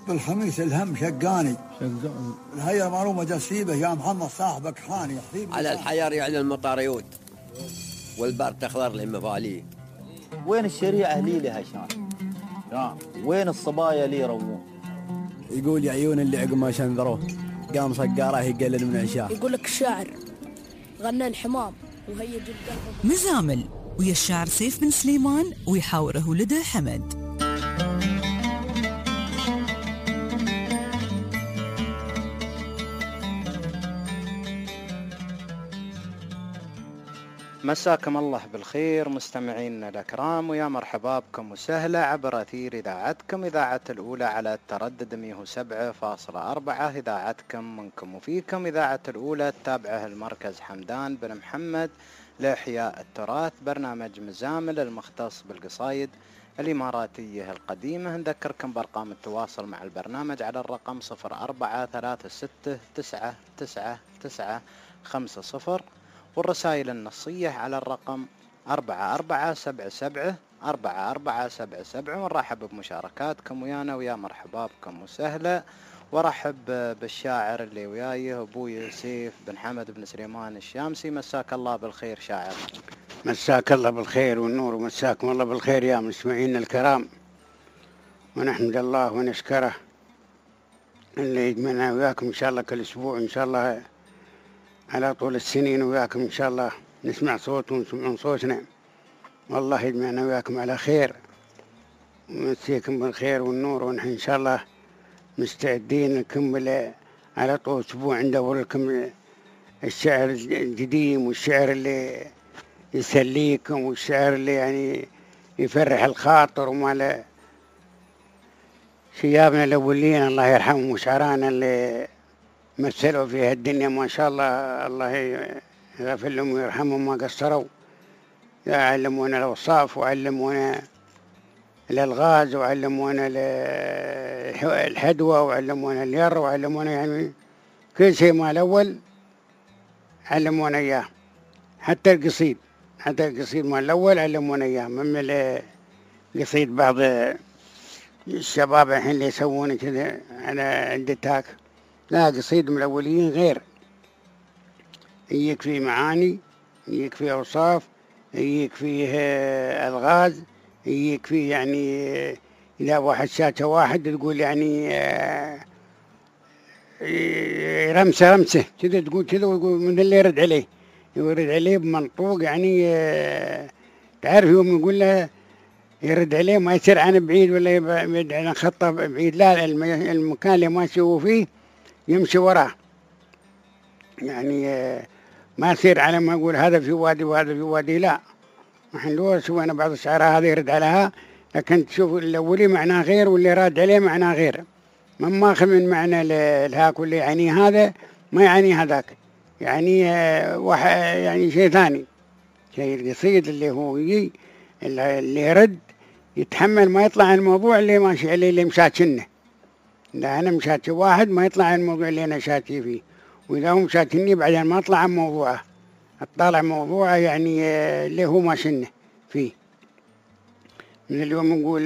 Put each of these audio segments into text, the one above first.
بالخميس الهم شقاني الهيا معلومة جسيبه يا محمد صاحبك حاني على الحيار يعني المطاريود والبار تخضر للمفاليه. وين الشريعة لي لهشان؟ وين الصبايا لي روون؟ يقول يا عيون اللي عقب ما شنذروه قام صقاره يقلل من عشاه. يقول لك الشاعر غنى الحمام وهيج القلب. مزامل ويا الشاعر سيف بن سليمان ويحاوره ولده حمد. مساكم الله بالخير مستمعينا الأكرام، ويا مرحبا بكم وسهلا عبر أثير إذاعتكم إذاعة الأولى على التردد 107.4 إذاعتكم منكم وفيكم. إذاعة الأولى تتابعه المركز حمدان بن محمد لإحياء التراث، برنامج مزامل المختص بالقصايد الإماراتية القديمة. نذكركم بأرقام التواصل مع البرنامج على الرقم 0436999950 والرسائل النصية على الرقم 4477 ونرحب بمشاركاتكم ويانا ويا مرحبا بكم وسهلا. ورحب بالشاعر اللي وياي أبوي سيف بن حمد بن سليمان الشامسي. مساك الله بالخير شاعر. مساك الله بالخير والنور ومساكم الله بالخير يا مستمعين الكرام، ونحمد الله ونشكره اللي يجمعنا وياكم إن شاء الله كل أسبوع إن شاء الله على طول السنين وياكم إن شاء الله نسمع صوت ونسمعون صوتنا، والله يجمعنا وياكم على خير ومسيكم بالخير والنور. ونحن إن شاء الله مستعدين نكمل على طول أسبوع ندور لكم الشعر القديم والشعر اللي يسليكم والشعر اللي يعني يفرح الخاطر وما شيابنا الأولين الله يرحمهم وشعرانا اللي مثلوا في هالدنيا ما شاء الله، الله يغفر لهم ويرحمهم ما قصروا، علمونا الأوصاف وعلمونا الألغاز وعلمونا الحدوى وعلمونا الير وعلمونا يعني كل شيء ما الأول علمونا إياه، حتى القصيد ما الأول علمونا إياه. من القصيد بعض الشباب الحين اللي يسوون كذا على عند تاك، لا قصيد من الأولين غير، يكفي معاني، يكفي أوصاف، يكفي ألغاز، يكفي يعني إذا واحد شاشه واحد تقول يعني رمسة كذا تقول كذا، ويقول من اللي يرد عليه بمنطوق يعني تعرف يوم يقول له يرد عليه ما يصير عن بعيد ولا يبعد عن خطه بعيد، لا المكان اللي ماشي هو فيه يمشي وراه، يعني ما يصير على ما يقول هذا في وادي وهذا في وادي، لا. نحن لو سوينا بعض الشعراء هذا يرد عليها، لكن تشوف الأولي معناه غير واللي راد عليه معناه غير، من ماخذ من معنى الهاك واللي يعني هذا ما يعني هذاك، يعني يعني شيء ثاني. شيء القصيد اللي هو يجي اللي يرد يتحمل ما يطلع عن الموضوع اللي ماشي عليه اللي مشاتشنه، لا أنا مشاتش واحد ما يطلع عن الموضوع اللي أنا شاتي فيه، وإذا هو مشاتني بعدين ما أطلع عن موضوعه، أطلع موضوعه يعني اللي هو ماشنه فيه. من اليوم نقول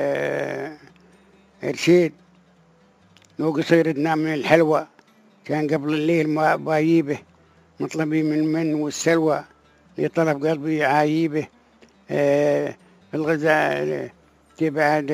إرشيد لو قصيردنا من الحلوى كان قبل الليل ما بايبه، مطلبي من المن والسلوى لطلب قلبي عايبه، الغزال تبعد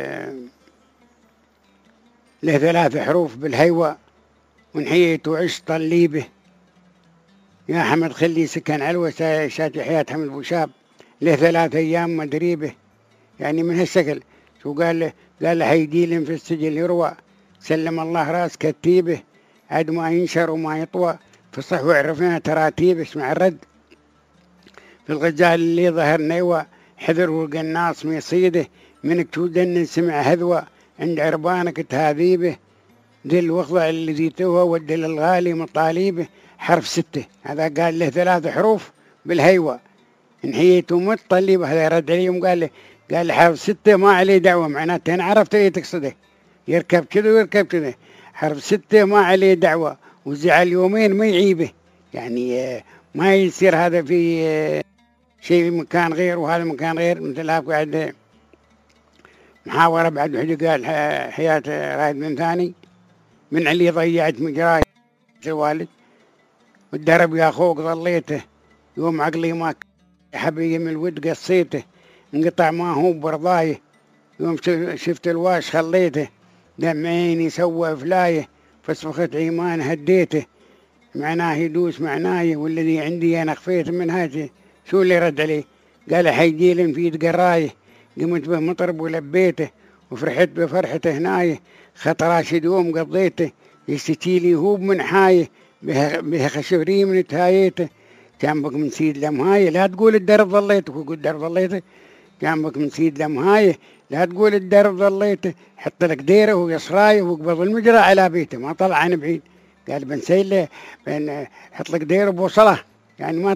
له 3 حروف بالهيوى ونحييت وعشت طليبه، يا حمد خلي سكن علوة شاتي حياة حمد بوشاب له 3 أيام مدريبه، يعني من هالشكل. شو قال له هيديلن في السجل يروى، سلم الله راس كتيبه عد ما ينشر وما يطوى، فصح وعرفنا تراتيبه. اسمع الرد في الغزال اللي ظهر نيوى، حذر والقناص ميصيده منك تودن سمع هذوى، عند عربانك تهذيبه، ذل وخضع اللي زيتوها ودل الغالي مطاليبه. حرف 6 هذا قال له 3 حروف بالهيوى انحييت ومطليبه، هذا رد عليهم قال له حرف 6 ما عليه دعوة، معناته أنا عرفت ايه تقصده، يركب كذا ويركب كذا، حرف 6 ما عليه دعوة وزعل يومين ما يعيبه، يعني ما يصير هذا في شيء مكان غير وهذا مكان غير، مثل قاعد محاورة بعد وحدة قال حياة رائد بن ثاني من علي ضيعت مجراي الوالد والدرب يا أخوك ظليته يوم عقلي ما حبيبي من الود قصيته انقطع ما هو برضايه يوم شفت الواش خليته دم عيني سوى فلايه فصفخت عيمان هديته معناه يدوس معناي والذي عندي أنا خفيت من هاته. شو اللي رد عليه؟ قال حيجيل في قرايه قمت به مطرب ولبيته وفرحت بفرحته هنايه خطراش دوم قضيته يستيلي هوب من حايه بها خشوري من تهايته جنبك من سيد لمهايه لا تقول الدرب ظليتك وقول الدرب ظليته جنبك من سيد لمهايه لا تقول الدرب ظليته حط لك ديره ويصرايه وقبض المجرى على بيته ما طلع عن بعيد. قال بنسيل له بن حط لك ديره بوصله يعني ما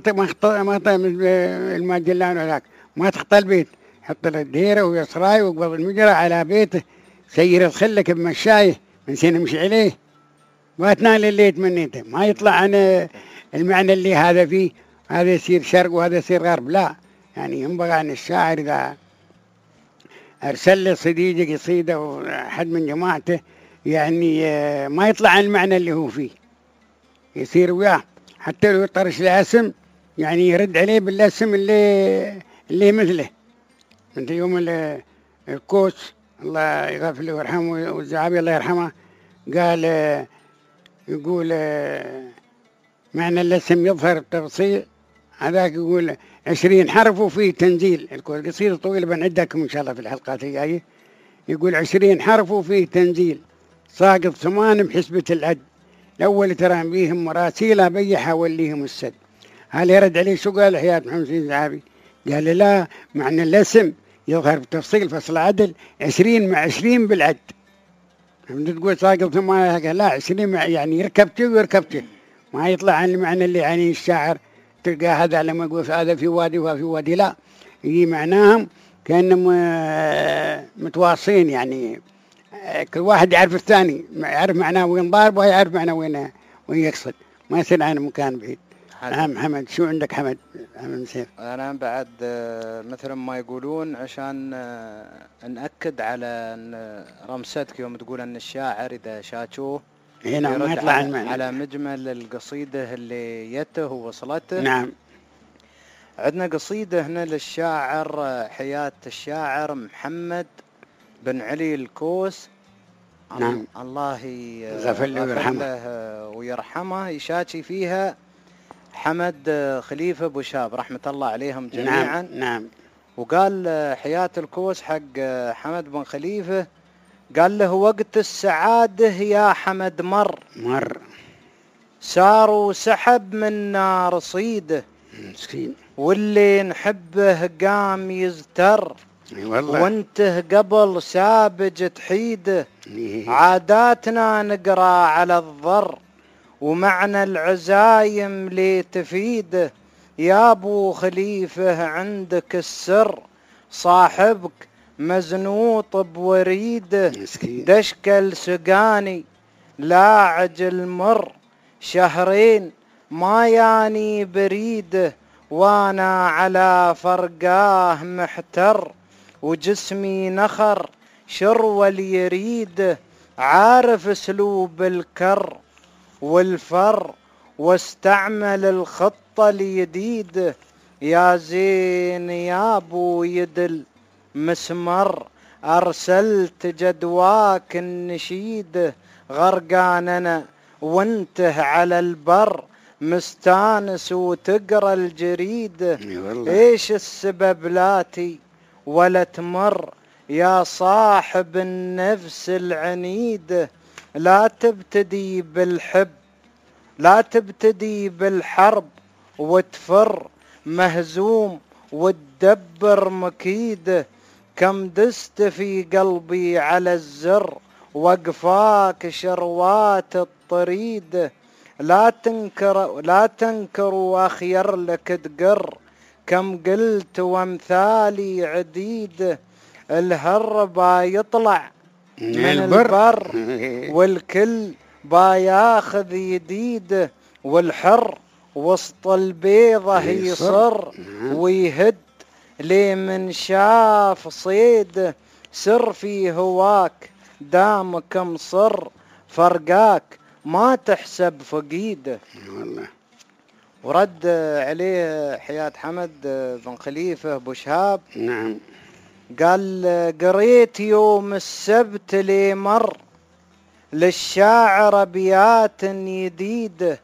الماجلان وذاك ما تخطى البيت حط لك ديره ويصرايه وقبض المجرى على بيته سير الخلك بمشايه من سنة مش عليه ما تنال اللي تمنيته ما يطلع عن المعنى اللي هذا فيه هذا يصير شرق وهذا يصير غرب لا. يعني ينبغي أن الشاعر إذا أرسل لي صديقه قصيدة وحد من جماعته يعني ما يطلع عن المعنى اللي هو فيه يصير وياه حتى لو يطرش له اسم يعني يرد عليه بالاسم اللي مثله. انت يوم الكوس الله يغفر له ويرحمه والزعابي الله يرحمه قال يقول معنى الاسم يظهر التفصيل هذاك يقول 20 حرف وفيه تنزيل. القصيدة طويلة بنعدكم إن شاء الله في الحلقات الجاية. يقول 20 حرف وفيه تنزيل ساقط ثمان بحسبة العد الأول ترى بيهم مراسيل بيح وليهم السد. هل يرد عليه شو قال حياة محمد سيد الزعابي؟ قال لا معنى الاسم يظهر بتفصيل فصل عدل 20 مع 20 بالعد. تقول ساقط ثمان لا 20 مع يعني يركبته ويركبته ما يطلع عن المعنى اللي يعني الشاعر تلقى هذا لما يقول هذا في وادي وفي وادي لا يجي معناهم كأنهم متواصلين يعني كل واحد يعرف الثاني يعرف معناه وين ضارب ويعرف معناه وين يقصد ما يصير عن مكان بعيد. نعم حمد شو عندك حمد مسير؟ أنا بعد مثل ما يقولون عشان نأكد على رمستك يوم تقول أن الشاعر إذا شاتوه هنا ما يطلع على مجمل القصيدة اللي يته ووصلته. نعم عندنا قصيدة هنا للشاعر حياة الشاعر محمد بن علي الكوس. نعم الله يغفر له ويرحمه يشاكي فيها حمد خليفة أبو شاب رحمة الله عليهم جميعا. نعم وقال حياة الكوس حق حمد بن خليفة قال له وقت السعادة يا حمد مر سار وسحب من نار صيده مسكين واللي نحبه قام يزتر وانته قبل سابج تحيده عاداتنا نقرا على الضر ومعنى العزايم لي تفيده يا ابو خليفة عندك السر صاحبك مزنوط بوريده دشكل سقاني لا عجل مر شهرين ما ياني بريده وانا على فرقاه محتر وجسمي نخر شرول يريده عارف اسلوب الكر والفر واستعمل الخطة الجديدة يا زين يا ابو يدل مسمر ارسلت جدواك النشيد غرقاننا وانته على البر مستانس وتقرا الجريدة ايش السبب لاتي ولا تمر يا صاحب النفس العنيدة لا تبتدي بالحرب وتفر مهزوم وتدبر مكيده كم دست في قلبي على الزر وقفاك شروات الطريده لا تنكر واخير لك تقر كم قلت وامثالي عديده الهر با يطلع من البر والكل با ياخذ يديده والحر وسط البيضة يصر ويهد لي من شاف صيده سر في هواك دامك مصر فرقاك ما تحسب فقيده. والله. ورد عليه حياة حمد بن خليفة أبو شهاب. نعم. قال قريت يوم السبت لي مر للشاعر أبيات جديدة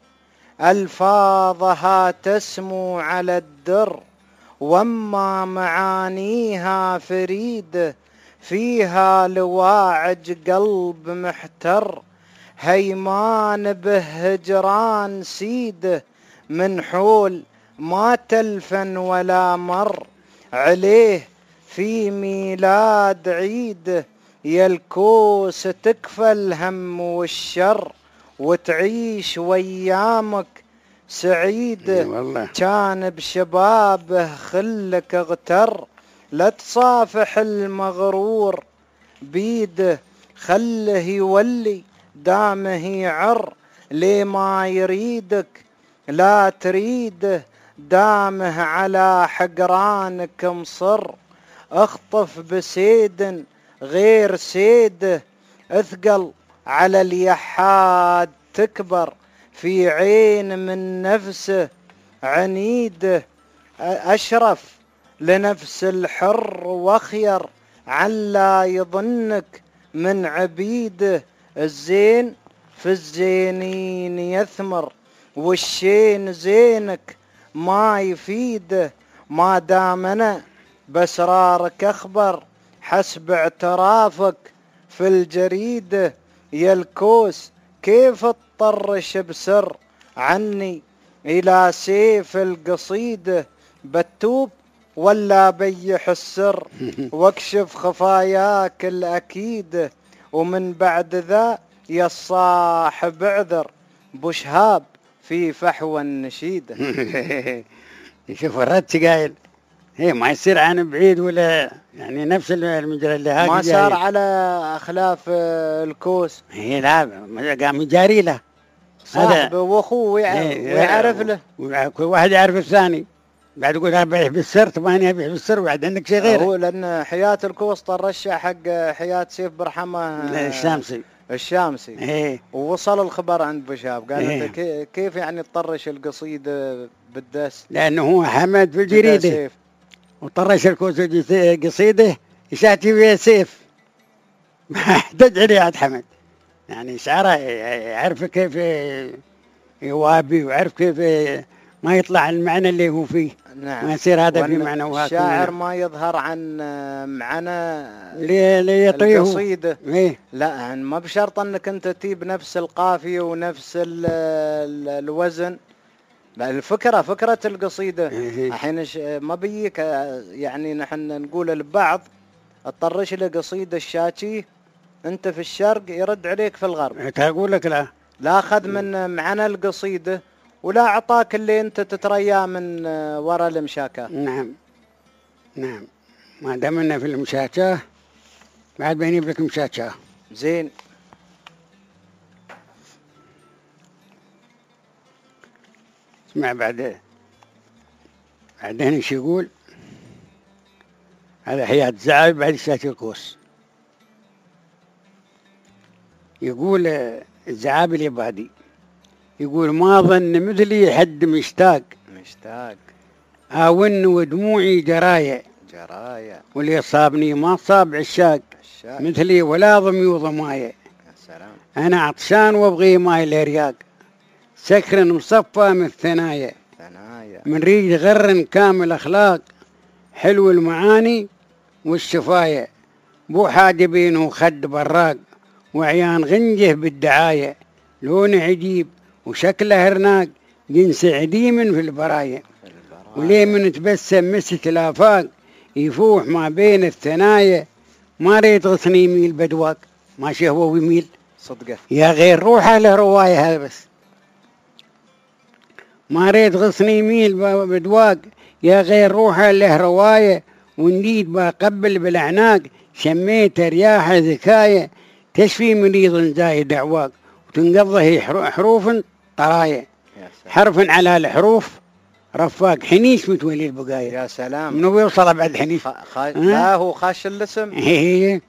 ألفاظها تسمو على الدر وما معانيها فريدة فيها لواعج قلب محتر هيمان به هجران سيده من حول ما تلفن ولا مر عليه في ميلاد عيده يا الكوس تكفى الهم والشر وتعيش ويامك سعيده. والله. كان بشبابه خلك اغتر لا تصافح المغرور بيده خله يولي دامه يعر ليه ما يريدك لا تريده دامه على حقرانك مصر اخطف بسيد غير سيده اثقل على اليحاد تكبر في عين من نفسه عنيده اشرف لنفس الحر واخير علا يظنك من عبيده الزين في الزينين يثمر والشين زينك ما يفيده ما دامنا باسرارك اخبر حسب اعترافك في الجريده يا الكوس كيف تطرش بسر عني الى سيف القصيده بتوب ولا بيح السر واكشف خفاياك الاكيده ومن بعد ذا يا الصاحب اعذر ابو شهاب في فحوى النشيده. شوف الرد قايل هي ما يصير عن بعيد ولا يعني نفس المجرى اللي هاك ما صار على اخلاف الكوس. هي لا قام يجاري له صاحبه واخوه ويعرف له كل واحد يعرف الثاني بعد يقول انا بيع بالسر طبعا ابيع بالسر وبعد عندك شيء غيره. هو لان حياة الكوس طرشها حق حياة سيف برحمه الشامسي ايه ووصل الخبر عند ابو شهاب قال انت كيف يعني تطرش القصيده بالدس لانه هو حمد في الجريده وطرش الكوس قصيده يشاتي فيها سيف ما احتاج عليه عاد حمد يعني شعره يعرف كيف يوابي ويعرف كيف ما يطلع المعنى اللي هو فيه. نعم. ما يصير هذا في معنى وهذا الشاعر ما يظهر عن معنى القصيدة. إيه؟ لا يعني ما بشرط انك انت تجيب نفس القافية ونفس الوزن. فكرة القصيدة الحين ما بيك يعني نحن نقول البعض اضطرش له قصيدة الشاكي انت في الشرق يرد عليك في الغرب. اقول لك لا اخذ من معنى القصيدة ولا اعطاك اللي انت تترياه من وراء المشاكاه. نعم ما دامنا في المشاكاه بعد بيني لك مشاكاه زين. اسمع بعدين ايش يقول هذا حياة زعل بعد شاكي الكوس. يقول الزعاب اليبادي يقول ما ظن مثلي حد مشتاق آون ودموعي جرايا واللي صابني ما صاب عشاق مثلي ولا ضمي وضمايا. أنا عطشان وابغي ماي الرياق سكر مصفى من الثنايا من ريج غر كامل أخلاق حلو المعاني والشفايا بو حاجبين وخد براق وعيان غنجه بالدعاية لون عجيب وشكله هرناق جنس عديم في البرايا وليه من تبسم مسك الآفاق يفوح ما بين الثنايا ما ريت غصني يميل بدواق ماشي هو ويميل صدقه يا غير روحه له رواية هذا بس ما ريت غصني يميل بدواق يا غير روحه له رواية ونديد بقبل بالأعناق شميت رياح ذكاية تشفي مريض زايد عواق وتنقضه حروف طرايا حرف على الحروف رفاق حنيش متولي البقايا. يا سلام، منو بيوصل بعد حنيش؟ لا هو خاش الاسم. هي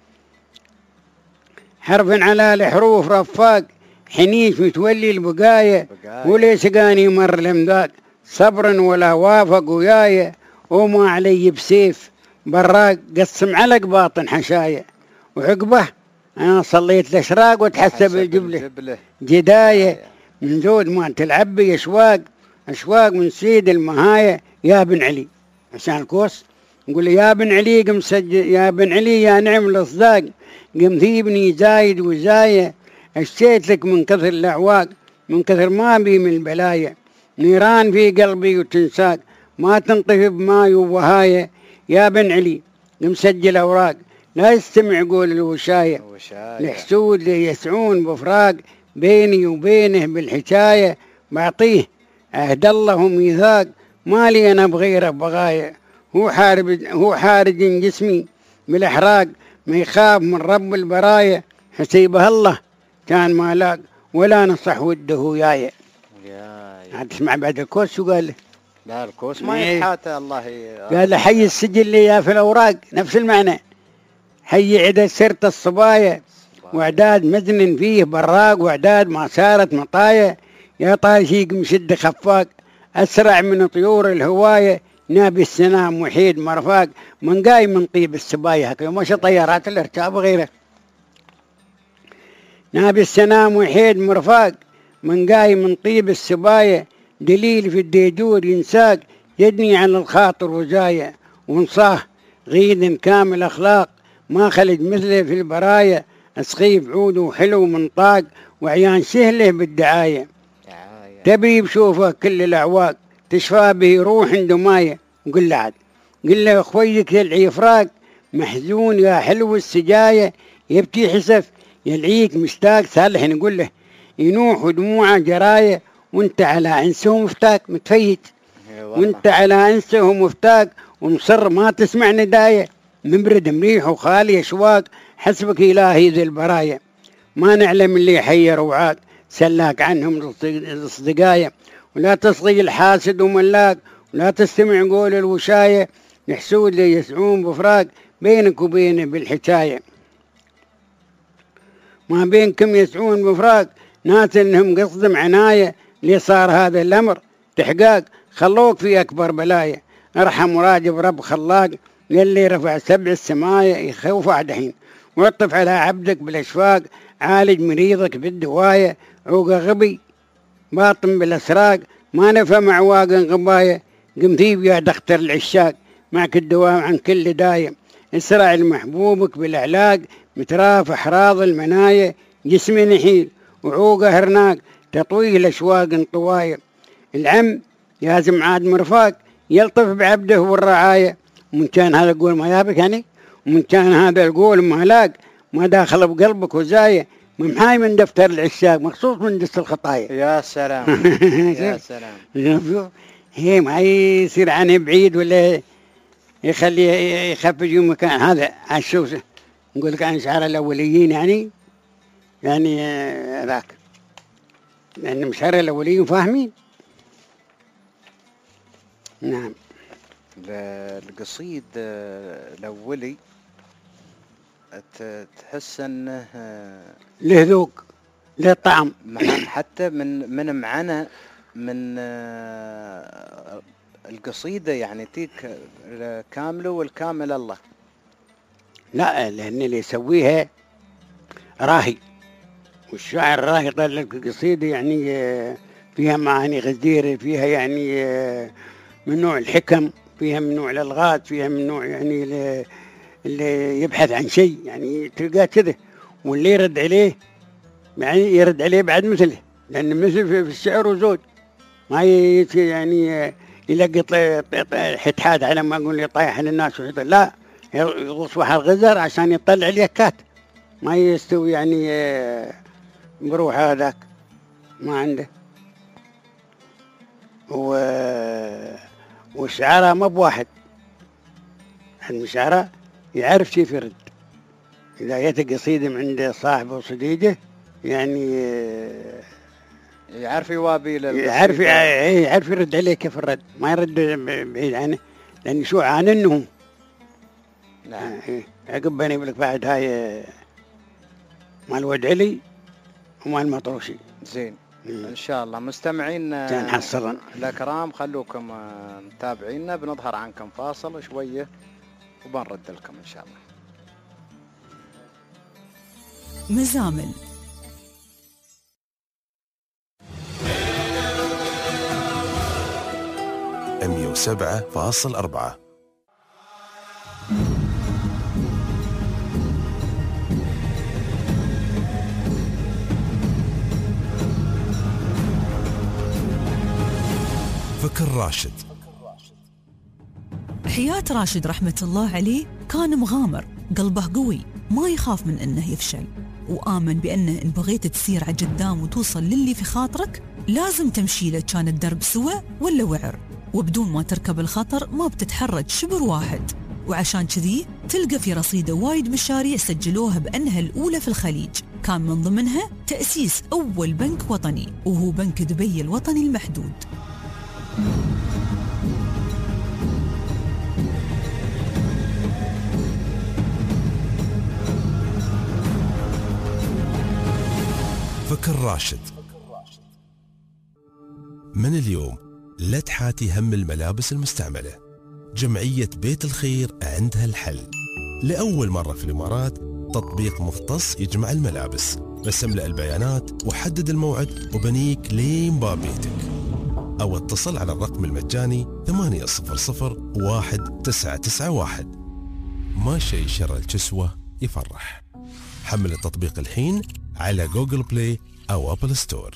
حرف على الحروف رفاق حنيش متولي البقايا، وليس قاني مر لمذاق صبرا ولا وافق ويايا، وما علي بسيف براق قسم علق باطن حشايا، وعقبه انا صليت الاشراق وتحسب الجبله جدايه، من زود ما تلعب بي اشواق من سيد المهاية يا بن علي. عشان الكوس نقول يا بن علي قم سجل يا بن علي يا نعم الاصداق، قم ثيبني زايد وزاية، اشتيت لك من كثر الاعواق، من كثر ما بي من البلايا، نيران في قلبي وتنساق ما تنطفي بماي ووهاية، يا بن علي قم سجل اوراق لا يستمع قول الوشاية، الحسود يسعون بفراق بيني وبينه بالحكاية، بعطيه عهد الله وميثاق مالي انا بغيره بغاية، هو حارج جسمي بالاحراق ما يخاف من رب البرايا، حسيبه الله كان ما لاق ولا نصح وده وياي. عاد تسمع بعد الكوس شو قال له؟ لا الكوس ما يحاته الله قال له حي السجل لي يا في الاوراق، نفس المعنى، حي عدد سرت الصبايا واعداد مزن فيه براق، واعداد ما صارت مطايا، يا طايشيق مشد خفاق اسرع من طيور الهوايه، نابي السنام وحيد مرفاق من قايم من طيب السبايا، هكذا مش طيارات الاركاب وغيره، نابي السنام وحيد مرفاق من قايم من طيب السبايا، دليل في الديجور ينساق يدني على الخاطر وزايا، ونصاه غيد كامل اخلاق ما خلد مثله في البرايا، اسخيف عود وحلو من طاق وعيان سهله بالدعايه، تبري بشوفه كل الاعواق تشفى به روح دمايه، وقل له عاد قل له اخويك يلعي فراق محزون يا حلو السجايه، يبكي حسف يلعيك مشتاق، صالح نقول له ينوح ودموعه جرايه، وانت على انسه مفتاك متفيت، وانت على انسه مفتاك ومصر ما تسمع ندايه، مبرد مريح وخالي اشواق حسبك الهي ذي البرايا، ما نعلم اللي يحير وعاق سلاك عنهم الاصدقايا، ولا تصغي الحاسد وملاك ولا تستمع قول الوشايه، الحسود اللي يسعون بفراق بينك وبينه بالحكايه، ما بينكم يسعون بفراق ناس انهم قصدهم عنايه، اللي صار هذا الامر تحقاق خلوك في اكبر بلايا، ارحم وراجب رب خلاق يلي رفع سبع السمايا، يخوف دحين ويطف على عبدك بالاشفاق، عالج مريضك بالدوايه، عوق غبي باطن بالاسراق ما نفهم اعواق غبايه، قم ثيب يا دختر العشاق معك الدواء عن كل دايه، اسرع لمحبوبك بالاعلاق مترافح راض المنايا، جسم نحيل وعوقه هرناق تطويه الاشواق انطوايه، العم يازم عاد مرفاق يلطف بعبده والرعايه، ومن كان هذا القول ما يابك يعني، ومن كان هذا القول ما لاق ما داخل بقلبك وزايه، ممحاي من دفتر العشاق مخصوص من دست الخطايا. يا سلام يا سلام. هي ما يصير عنه بعيد ولا يخلي يخفج مكان هذا عالشوسه، نقول لك عن شعر الاوليين يعني ذاك، لان مشعر الاوليين فاهمين. نعم. القصيد الاولي تحس انه له ذوق له طعم، حتى من معنى من القصيدة يعني تيك كامله والكامل الله. لا لأن اللي يسويها راهي، والشاعر راهي طلع القصيدة يعني فيها معاني غزيرة، فيها يعني من نوع الحكم، فيها من نوع الألغاز، فيها من نوع يعني اللي يبحث عن شيء يعني تلقاه كذا، واللي يرد عليه يعني يرد عليه بعد مثله، لأن مثل في الشعر وزود ما يعني يلقط حتحات على ما أقول يطيح للناس وحيطة، لا يصبح الغزر عشان يطلع اليكات، ما يستوي يعني بروح هذاك ما عنده. والشعراء ما بواحد، المشاعرة يعرف كيف يرد، إذا جت قصيدة من عند صاحبه وصديقه يعني يعرف يوابي يعرف يرد عليه كيف الرد، ما يرد بعيد عنه، لأن شو عاننهم. نعم. عقب بني لك بعد هاي مال ود علي ومال مطروشي. زين. ان شاء الله مستمعين كان حصلا الأكرام، خلوكم متابعينا، بنظهر عنكم فاصل شوية وبنرد لكم ان شاء الله. مزامل 107.4. فكر راشد. حياة راشد رحمة الله عليه كان مغامر، قلبه قوي، ما يخاف من انه يفشل، وآمن بأنه إن بغيت تسير على قدام وتوصل للي في خاطرك لازم تمشي له، كان الدرب سوى ولا وعر، وبدون ما تركب الخطر ما بتتحرج شبر واحد. وعشان كذي تلقى في رصيده وايد مشاريع سجلوها بأنها الأولى في الخليج، كان من ضمنها تأسيس أول بنك وطني، وهو بنك دبي الوطني المحدود. فكر راشد. من اليوم لا تحاتي هم الملابس المستعملة، جمعية بيت الخير عندها الحل. لأول مرة في الإمارات تطبيق مختص يجمع الملابس، بس املأ البيانات وحدد الموعد وبنيك لين باب بيتك، أو اتصل على الرقم المجاني 800-1991. ما شيء شر الكسوة يفرح. حمل التطبيق الحين على جوجل بلاي أو أبل ستور.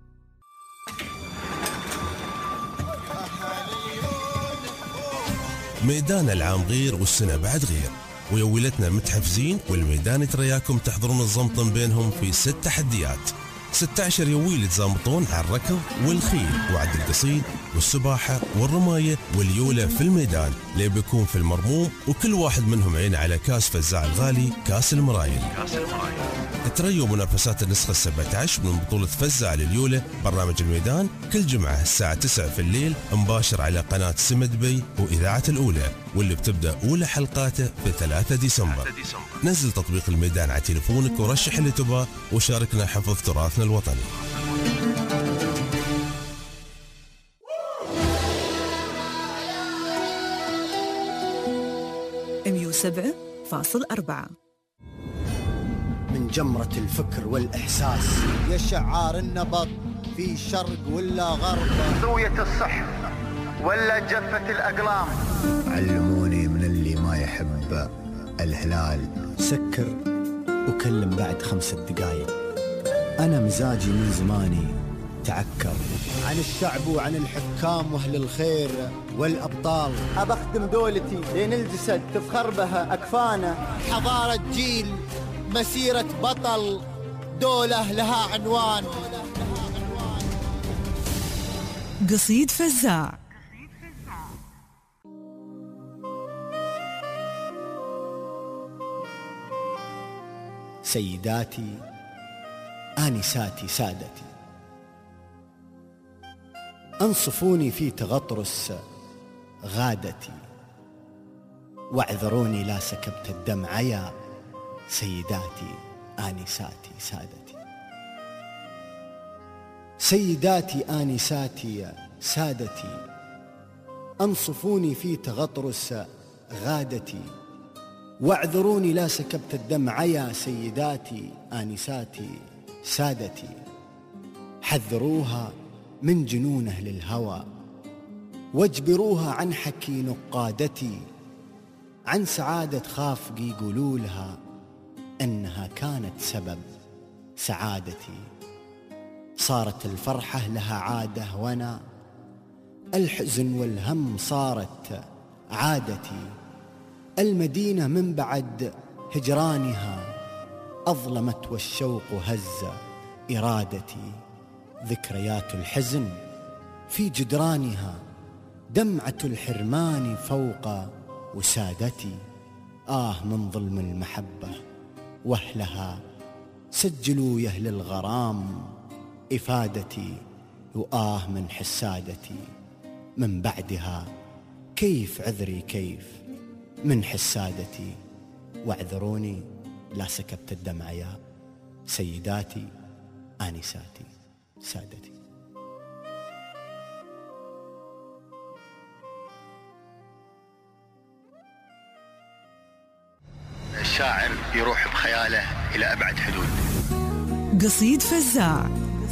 ميدان العام غير والسنة بعد غير، ويولتنا متحفزين، والميدان ترياكم تحضرون الزمطن بينهم في 6 تحديات. 16 يويل تزامطون على الركض والخيل وعد القصيد والسباحة والرماية واليولة في الميدان، اللي بيكون في المرموم، وكل واحد منهم عين على كاس فزاع الغالي كاس المرايل. تريوا منافسات النسخة 17 من بطولة فزاع لليولة برنامج الميدان كل جمعة الساعة 9 في الليل مباشر على قناة سما دبي وإذاعة الأولى، واللي بتبدأ أولى حلقاته في 3 ديسمبر. نزل تطبيق الميدان على تليفونك ورشح اللي تباه، وشاركنا حفظ تراثنا الوطني. .4 من جمرة الفكر والإحساس يشعار النبض في شرق ولا غرب، زوية الصح ولا جفة الأقلام. علموني من اللي ما يحب الهلال سكر وكلم بعد 5 دقايق. أنا مزاجي من زماني تعكر عن الشعب وعن الحكام وأهل الخير والأبطال. أبخدم دولتي لين الجسد تفخر بها أكفانا. حضارة جيل، مسيرة بطل، دولة لها عنوان. قصيد فزاع. سيداتي آنساتي سادتي، أنصفوني في تغطرس غادتي، واعذروني لا سكبت الدمع يا سيداتي آنساتي سادتي. سيداتي آنساتي سادتي، أنصفوني في تغطرس غادتي، واعذروني لا سكبت الدمع يا سيداتي آنساتي سادتي. حذروها من جنون أهل الهوى، واجبروها عن حكي نقادتي، عن سعادة خافقي يقولوا لها أنها كانت سبب سعادتي. صارت الفرحة لها عادة وأنا الحزن والهم صارت عادتي. المدينة من بعد هجرانها أظلمت والشوق هز إرادتي. ذكريات الحزن في جدرانها، دمعة الحرمان فوق وسادتي. من ظلم المحبة وأهلها، سجلوا يا أهل الغرام إفادتي وآه من حسادتي، من بعدها كيف عذري كيف من حسادتي، واعذروني لا سكبت الدمع يا سيداتي آنساتي سادتي. الشاعر يروح بخياله إلى أبعد حدود. قصيد فزاع.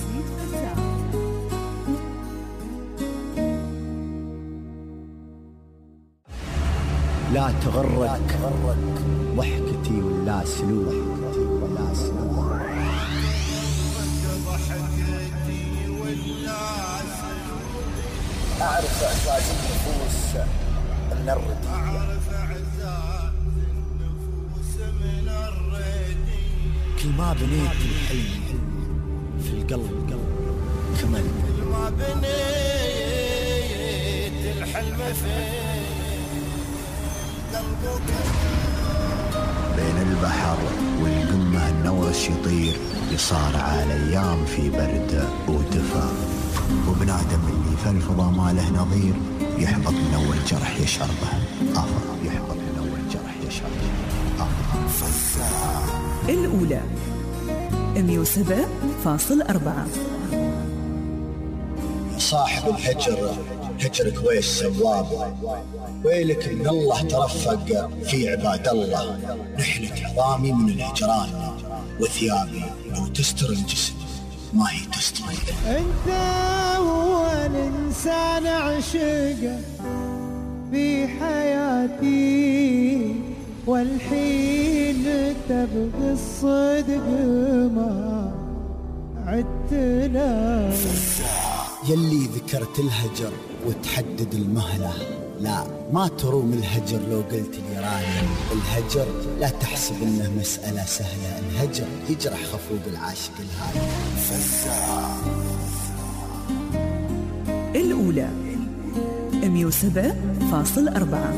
لا تغرك ضحكتي ولا سلوك، أعرف أعزاز النفوس من الردية، كل ما بنيت الحلم في القلب كمل، كل ما بنيت الحلم في قلبك. بين البحر والقمة النورس يطير، يصارع الأيام في برد ودفا، وبنادم اللي في الفضا ما له نظير، يحبط من أول جرح يشعر به يحبط من أول جرح يشعر به فزاع. الأولى 107.4. صاحب الهجر هجرك ويش سواب، ويلك من الله ترفق في عباد الله، نحلك عظامي من الهجران وثيابي لو تستر الجسم ما هي تستر. انت اول انسان عشقه في حياتي، والحين تبغي الصدق ما عدتنا. يلي ذكرت الهجر وتحدد المهلة، لا ما تروم الهجر لو قلت لي رايم. الهجر لا تحسب انه مسألة سهلة، الهجر يجرح خفوق العاشق الهاي. فزاع. الأولى 107.4.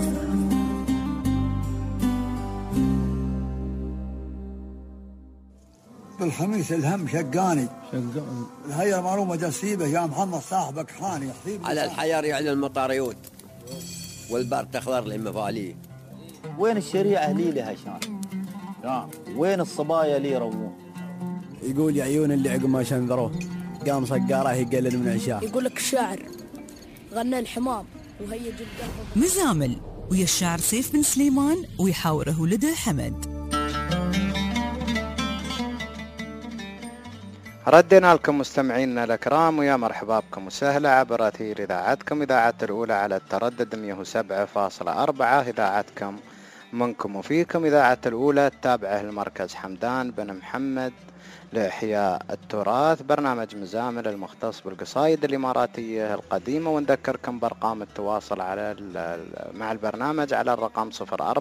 بالخميس الهم شقاني الهيا معلومة جسيبة يا محمد صاحبك خاني. على الحيار يعلن المطاريوت والبار تخضر للمفاليه. وين الشريعة لي لها شان؟ وين الصبايا لي رومون؟ يقول يا عيون اللي عقب ما شنذروه قام صقاره يقلل من عشاه. يقول لك الشاعر غنى الحمام وهي جدا مزامل ويا الشاعر سيف بن سليمان ويحاوره ولده حمد. ردنا لكم مستمعينا الأكرام، ويا مرحبا بكم وسهلا عبر أثير إذاعتكم إذاعة الأولى على التردد 107.4. إذاعتكم منكم وفيكم، إذاعة الأولى التابعة للمركز حمدان بن محمد لإحياء التراث، برنامج مزامل المختص بالقصائد الإماراتية القديمة. ونذكركم بأرقام التواصل على مع البرنامج على الرقم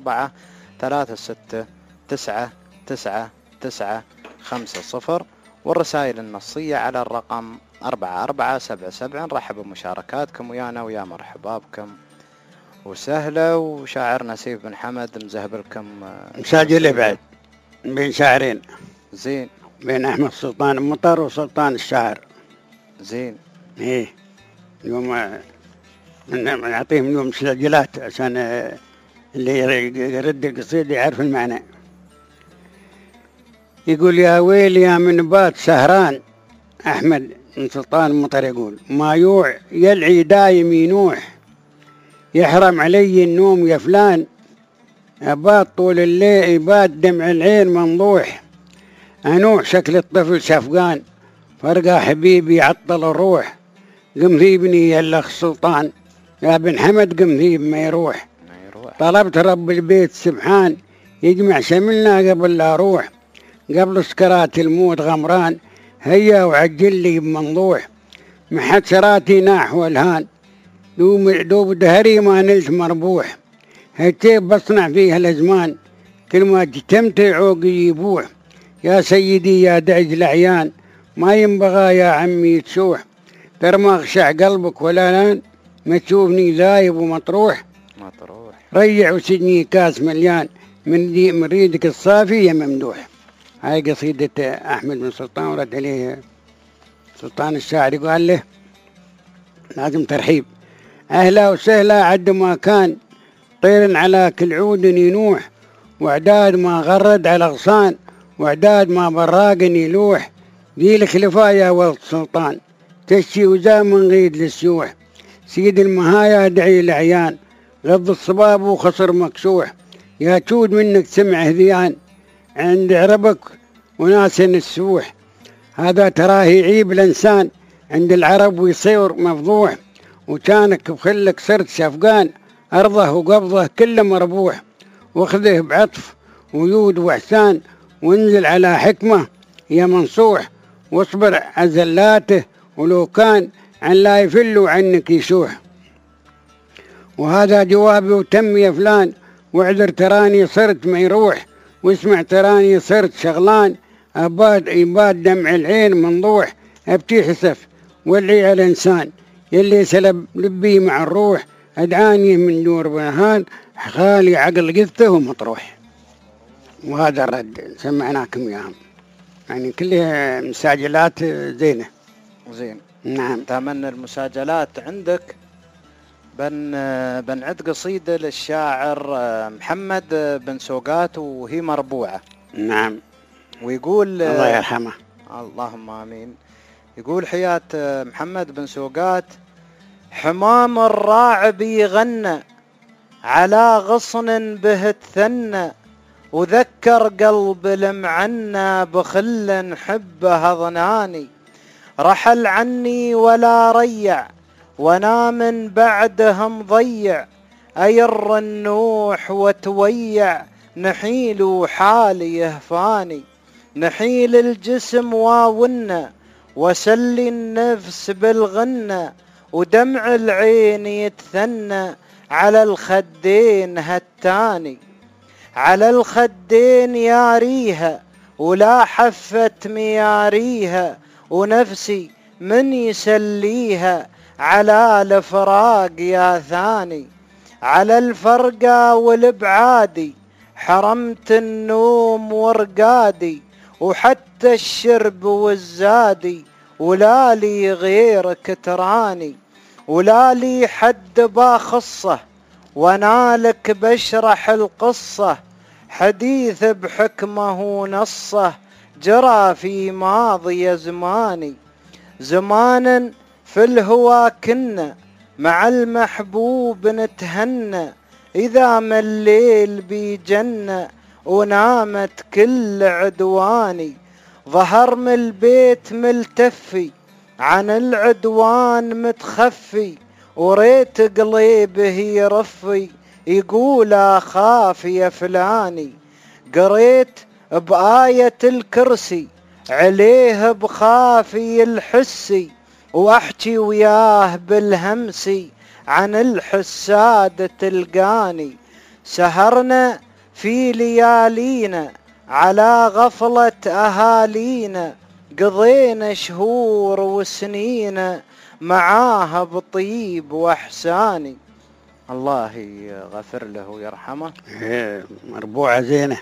0436999950، والرسائل النصية على الرقم 4477. نرحب بمشاركاتكم ويانا ويا مرحبا بكم وسهلا. وشاعرنا سيف بن حمد مزهب لكم مساجل بعد بين شاعرين زين، بين أحمد سلطان المطر وسلطان الشاعر زين. إيه اليوم نعطيهم اليوم مسجلات عشان اللي يرد القصيدة يعرف المعنى. يقول يا ويل يا من بات سهران، أحمد من سلطان المطر يقول ما يوع يلعي دايم ينوح، يحرم علي النوم يا فلان، أبات طول الليل يبات دمع العين منضوح، أنوح شكل الطفل شفقان، فرقة حبيبي عطل الروح، قم ذيبني يا الأخ سلطان، يا بن حمد قم ذيب ما يروح، طلبت رب البيت سبحان يجمع شملنا قبل لا أروح، قبل سكرات الموت غمران، هيا وعجل لي بمنضوح، محد سراتي ناح والهان، دوب دهري ما نلت مربوح، هتيب بصنع فيها الأزمان، كل ما جتمت عوقي يبوح، يا سيدي يا دعج الأعيان، ما ينبغى يا عمي تسوح، ترى أغشع قلبك ولا لان، ما تشوفني ذايب ومطروح، ريع وسجني كاس مليان، من ريدك الصافي يا ممدوح. هاي قصيدة أحمد بن سلطان ورد عليه سلطان الشاعر قال له لازم ترحيب. أهلا وسهلا عد ما كان، طير على كل عود ينوح، وعداد ما غرد على غصان، وعداد ما براق يلوح. ذي الخلفاء يا ولد سلطان، تشي وزا من غيد للسيوح. سيد المهايا دعي العيان، غض الصباب وخصر مكسوح. يا تود منك سمع هذيان، عند عربك وناس السوح. هذا تراه يعيب الإنسان عند العرب ويصير مفضوح. وكانك بخلك صرت شفقان، أرضه وقبضه كله مربوح. واخذه بعطف ويود وإحسان، وانزل على حكمة يا منصوح. واصبر عزلاته ولو كان عن لا يفل عنك يشوح. وهذا جوابي وتم يا فلان، واعذر تراني صرت ما يروح. واسمع تراني صرت شغلان، إباد دمع العين منضوح. أبتي حسف واللي على الإنسان، يلي سلب لبي مع الروح. أدعاني من دور برهان، خالي عقل قذته ومطروح. وهذا الرد سمعناكم إياهم، يعني كلها مساجلات زينة. زين. نعم. تمن المساجلات عندك بنعد قصيدة للشاعر محمد بن سوقات وهي مربوعة. نعم. ويقول الله يرحمه. اللهم آمين. يقول حياة محمد بن سوقات: حمام الراعب يغنى على غصن به الثنى، وذكر قلب المعنى بخل حبه ظناني. رحل عني ولا ريع، وانا من بعده مضيع. أير النوح وتويع، نحيل حالي يهفاني. نحيل الجسم واونا، وسلي النفس بالغنى. ودمع العين يتثنى على الخدين هتاني. على الخدين ياريها ولا حفت مياريها. ونفسي من يسليها على الفراق يا ثاني. على الفرقة والابعادي حرمت النوم ورقادي. وحتى الشرب والزادي ولا لي غيرك تراني. ولا لي حد باخصه وانا لك بشرح القصة. حديث بحكمه نصه جرى في ماضي زماني. زمانا في الهوى كنا مع المحبوب نتهنى. إذا ما الليل بيجنى ونامت كل عدواني. ظهر من البيت ملتفي عن العدوان متخفي. وريت قليبه يرفي يقول أخاف يا فلاني. قريت بآية الكرسي عليه بخافي الحسي. واحكي وياه بالهمسي عن الحساد تلقاني. سهرنا في ليالينا على غفلة أهالينا. قضينا شهور وسنين معاها بطيب وإحساني. الله يغفر له ويرحمه. مربوعة زينة،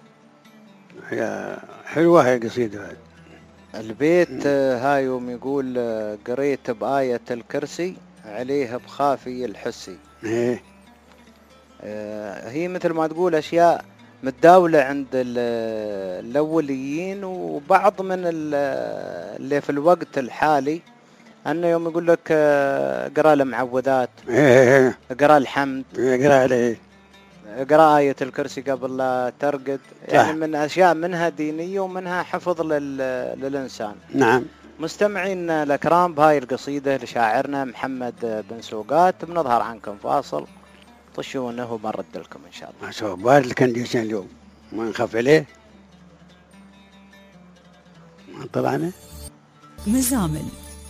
حلوة هي قصيدة. البيت هاي يوم يقول قريت بآية الكرسي عليها بخافي الحسي. هي مثل ما تقول أشياء متداولة عند الأوليين، وبعض من اللي في الوقت الحالي أنه يوم يقول لك قرأ المعوذات، قرأ الحمد، قرأ آية الكرسي قبل لا ترقد، يعني من أشياء منها دينية ومنها حفظ للإنسان. نعم. مستمعين الأكرام، بهاي القصيدة لشاعرنا محمد بن سوقات بنظهر عنكم فاصل، طشونه وبنرد لكم إن شاء الله. ما شاء الله الكنديشن اليوم ما نخاف عليه. ما طلعنا مزامل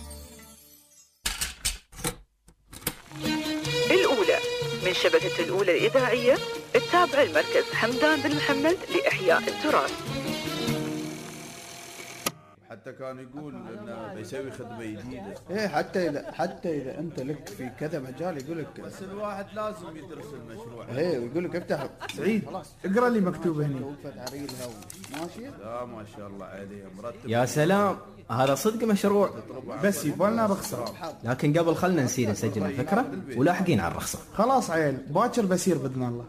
الأولى من شبكة الأولى الإذاعية التابعة لمركز حمدان بن محمد لإحياء التراث. حتى كان يقول انه بيسوي خدمه جديده. ايه حتى اذا انت لك في كذا مجال يقول لك، بس الواحد لازم يدرس المشروع. ايه ويقول لك افتح. سعيد اقرا لي مكتوب هنا. ماشي. لا ما شاء الله عليه مرتب. يا سلام، هذا صدق مشروع، بس يبغى رخصه. لكن قبل خلنا نسير نسجل الفكره ولاحقين على الرخصه. خلاص عيل، باكر بسير باذن الله.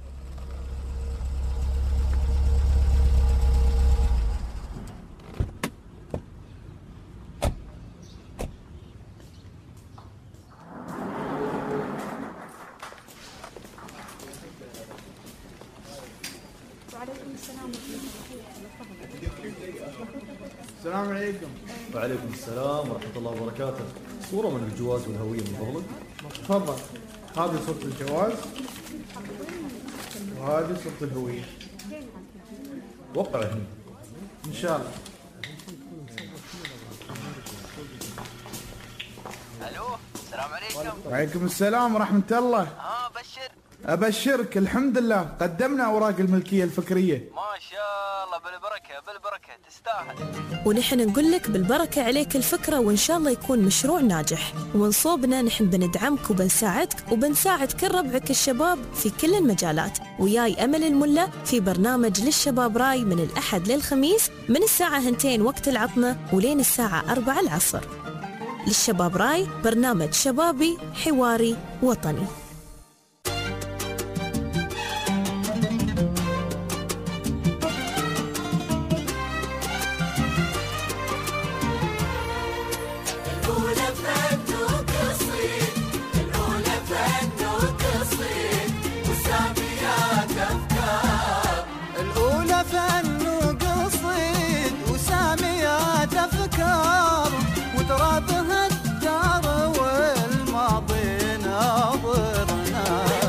السلام عليكم. وعليكم السلام ورحمة الله وبركاته. صورة من الجواز والهوية من فضلك. تفضل، هذه صورة الجواز وهذه صورة الهوية. وقع هنا إن شاء الله. الو، السلام عليكم. وعليكم السلام ورحمة الله. بشر. أبشرك، الحمد لله قدمنا أوراق الملكية الفكرية. ما شاء الله، بالبركة تستاهل. ونحن نقول لك بالبركة عليك الفكرة، وإن شاء الله يكون مشروع ناجح. ومن صوبنا نحن بندعمك وبنساعدك وبنساعد كل ربعك الشباب في كل المجالات. وياي أمل الملا في برنامج للشباب راي من الأحد للخميس من الساعة 2 وقت العطمة ولين الساعة 4 العصر. للشباب راي برنامج شبابي حواري وطني. وترابها الدار والماضي ناظرنا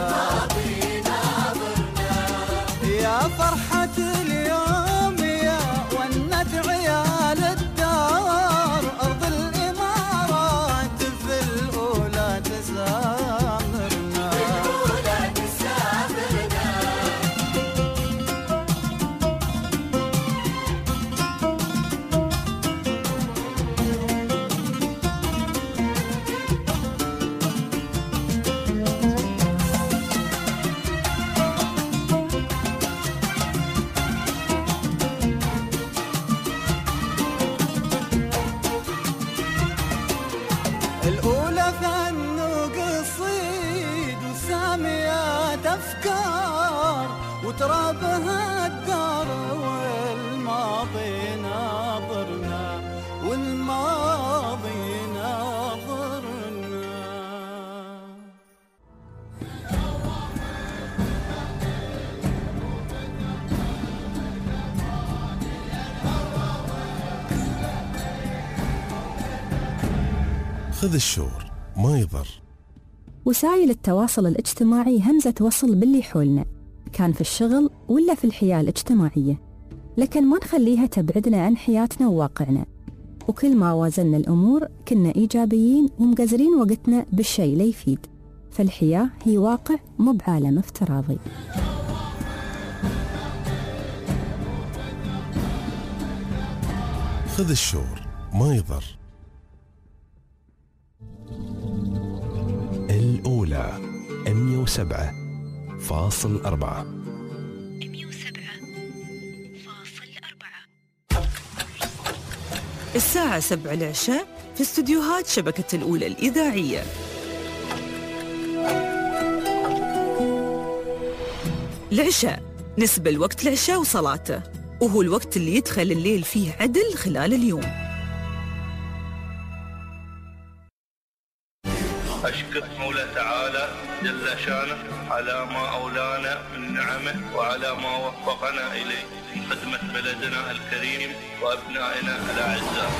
يا فرحة اليوم يا ونة عيال الدار. أرض الإمارات في الأولى تسامرنا. الأولى فن وقصيد وساميات أفكار وترابها الدار والماضي ناظرنا والماضي ناظرنا. خذ الشور ما يضر. وسائل التواصل الاجتماعي همزة وصل باللي حولنا، كان في الشغل ولا في الحياة الاجتماعية، لكن ما نخليها تبعدنا عن حياتنا وواقعنا. وكل ما وازلنا الأمور كنا إيجابيين ومقزرين وقتنا بالشيء لا يفيد. فالحياة هي واقع مو بعالم افتراضي. خذ الشور ما يضر. الأولى 107.4. الساعة 7 العشاء في استديوهات شبكة الأولى الإذاعية. العشاء نسبة لوقت العشاء وصلاته، وهو الوقت اللي يدخل الليل فيه عدل خلال اليوم. أشكر مولى تعالى جل شانه على ما أولانا من نعمه وعلى ما وفقنا إليه في خدمة بلدنا الكريم وأبنائنا الأعزاء.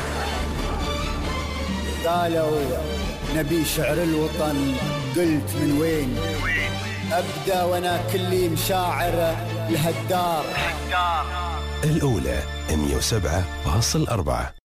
قالوا نبي شعر الوطن، قلت من وين أبدأ وأنا كلي مشاعر لهالدار. الأولى 107.4.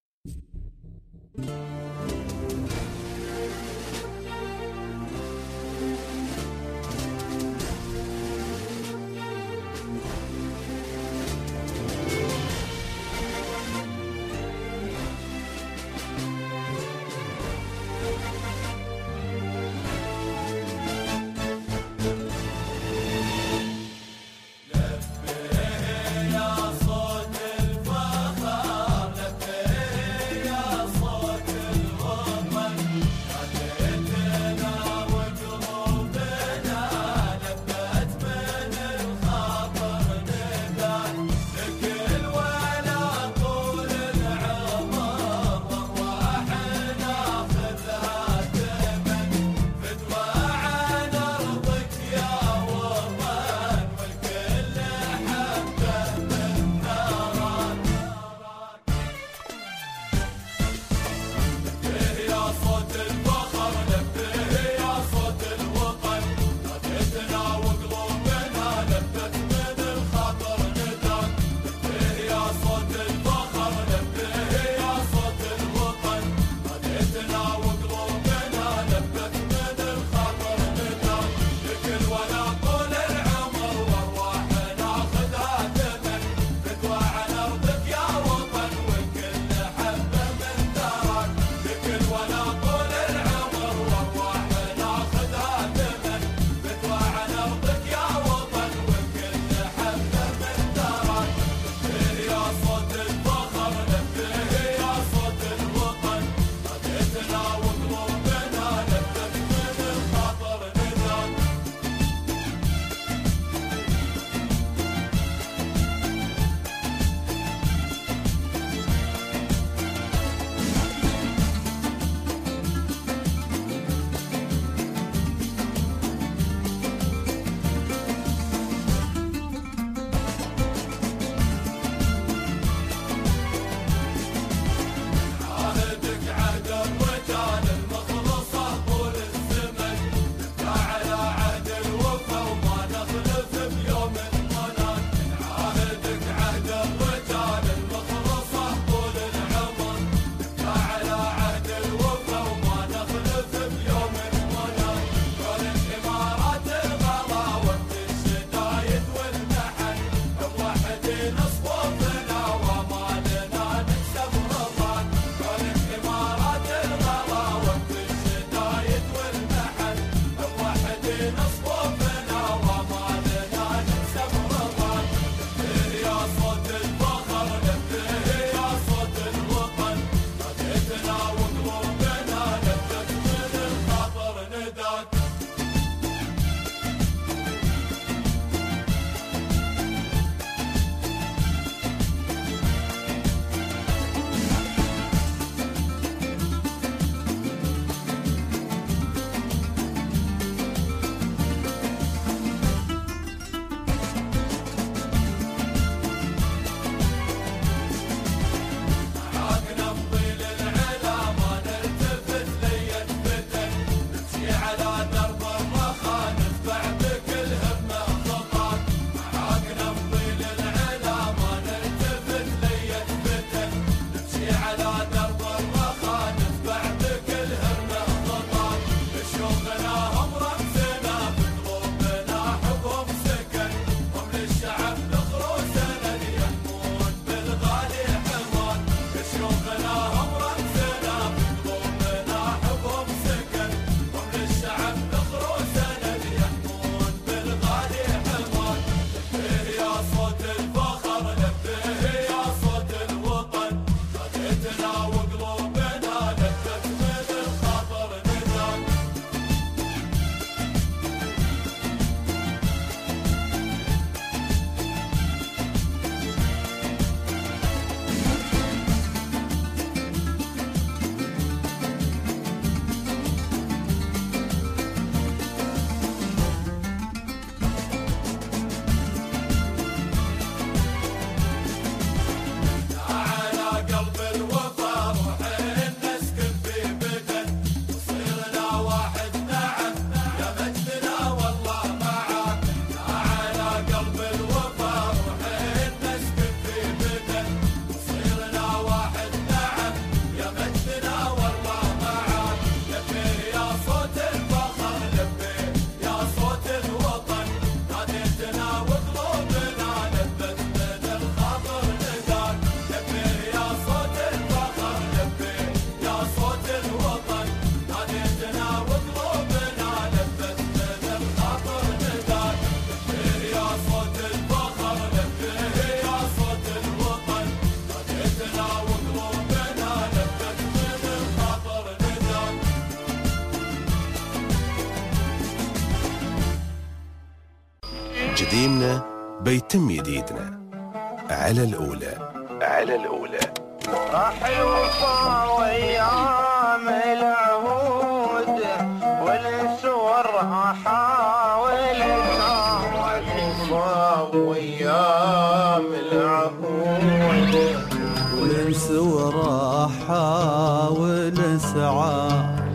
جديمنا بيتم يديدنا. على الأولى. على الأولى. راح الوفا وايام العهود والصور احاول تعود. الوفا وايام العهود والصور احاول اسعى.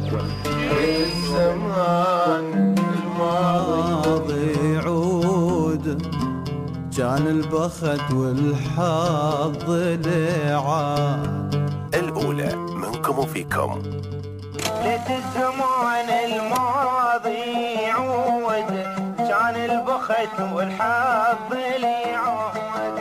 الزمان الماضي يعود كان البخت والحظ لعاد. الأولى منكم وفيكم. ليت الزمان الماضي يعود كان البخت والحظ لعاد.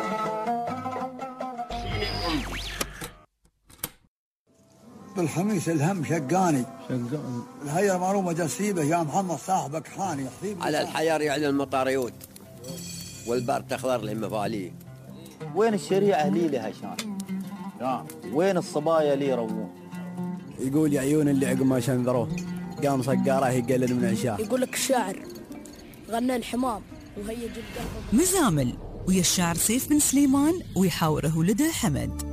بالخميس الهم شقاني الهيئة معلومة جسيبة يا محمد صاحبك حاني على الحيار يعلى المطار يود والبار تخضر للمفاليه. وين الشريعة لي لها شان؟ وين الصبايا لي روون؟ يقول يا عيون اللي عقب ما شنذروه قام صقاره يقلل من عشاه. يقول لك الشاعر غنى الحمام وهي جدا مزامل ويا الشاعر سيف بن سليمان ويحاوره ولده حمد.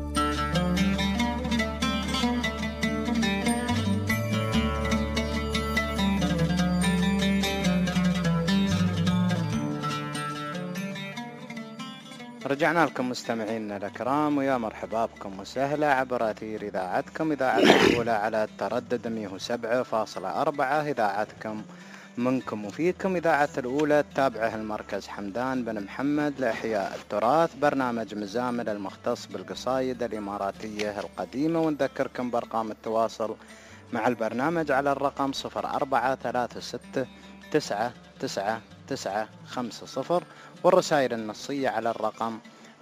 رجعنا لكم مستمعينا الأكرام ويا مرحبا بكم وسهلا عبر أثير إذاعتكم إذاعة الأولى على التردد 107.4 إذاعتكم منكم وفيكم. إذاعة الأولى تتابعه المركز حمدان بن محمد لإحياء التراث، برنامج مزامل المختص بالقصايد الإماراتية القديمة. ونذكركم بأرقام التواصل مع البرنامج على الرقم 0436999950 والرسائل النصية على الرقم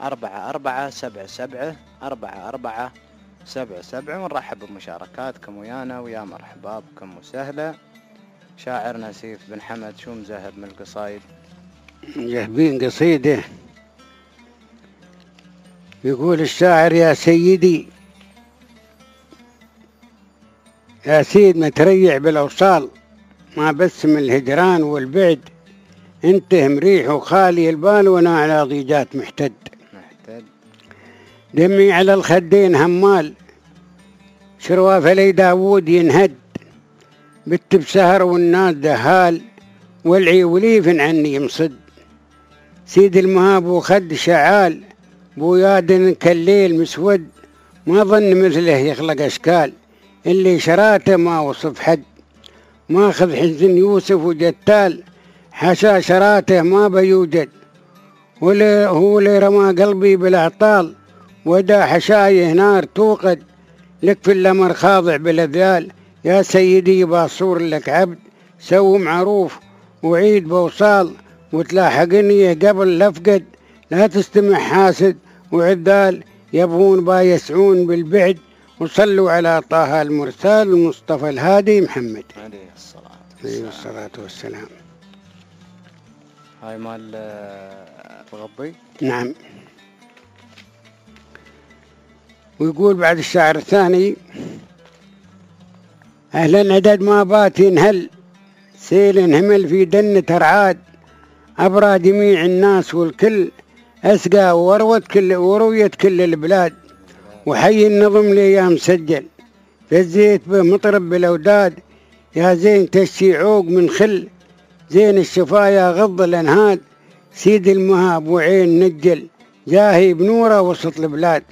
4477 ونرحب بمشاركاتكم ويانا ويا مرحبا بكم وسهلا. شاعرنا سيف بن حمد شو مذهب من القصايد؟ جاهبين قصيدة يقول الشاعر: يا سيدي يا سيد ما تريع بالأوصال، ما بس من الهجران والبعد، انت مريح وخالي البال وانا على ضيجات محتد. دمي على الخدين همال، شرواف لي داوود ينهد، بت بسهر والناس دهال، والعي وليف عني يمصد. سيد المهاب وخد شعال، بوياد كالليل مسود، ما ظن مثله يخلق اشكال، اللي شراته ما وصف حد. ماخذ حزن يوسف وجتال، حشا شراته ما بيوجد، هو اللي رمى قلبي بالاعطال، ودا حشايه نار توقد، لك في الامر خاضع بالاذيال. يا سيدي باصور لك عبد، سو معروف وعيد بوصال، وتلاحقني قبل لفقد، لا تستمع حاسد وعذال، يبغون بايسعون بالبعد، وصلوا على طه المرسال المصطفى الهادي محمد عليه الصلاة والسلام. هاي مال الغبي. نعم. ويقول بعد الشاعر الثاني: أهل العدد ما بات ينهل، سيل همل في دنة رعاد، أبرى جميع الناس والكل، أسقى وروية كل البلاد، وحي النظم لي يا مسجل، فزيت به مطرب بالأوداد، يا زين تشي عوق من خل، زين الشفايا غض الأنهاد، سيد المهاب وعين نجل، جاهي بنوره وسط البلاد.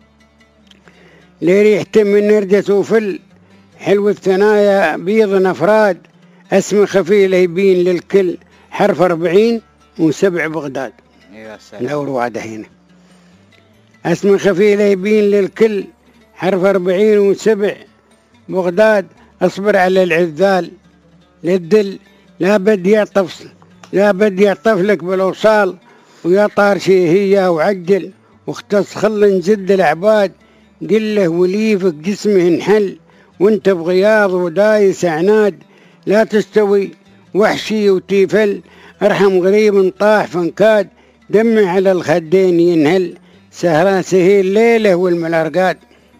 لريحته من نرجس وفل، حلو الثنايا بيض نفراد، اسم خفي ليبين للكل، حرف 40 و7 بغداد. يا سلام. لو روعده هنا اسم خفي ليبين للكل، حرف 40 و7 بغداد. اصبر على العذال للدل، لا بد يعطف لك بالاوصال، ويا طار شي هي وعجل، واختص خل نزد العباد، قله وليفك جسمه انحل، وانت بغياض ودايس عناد، لا تستوي وحشي وتيفل، ارحم غريب طاح فانكاد، دمي على الخدين ينهل، سهران سهيل ليله والملارقات.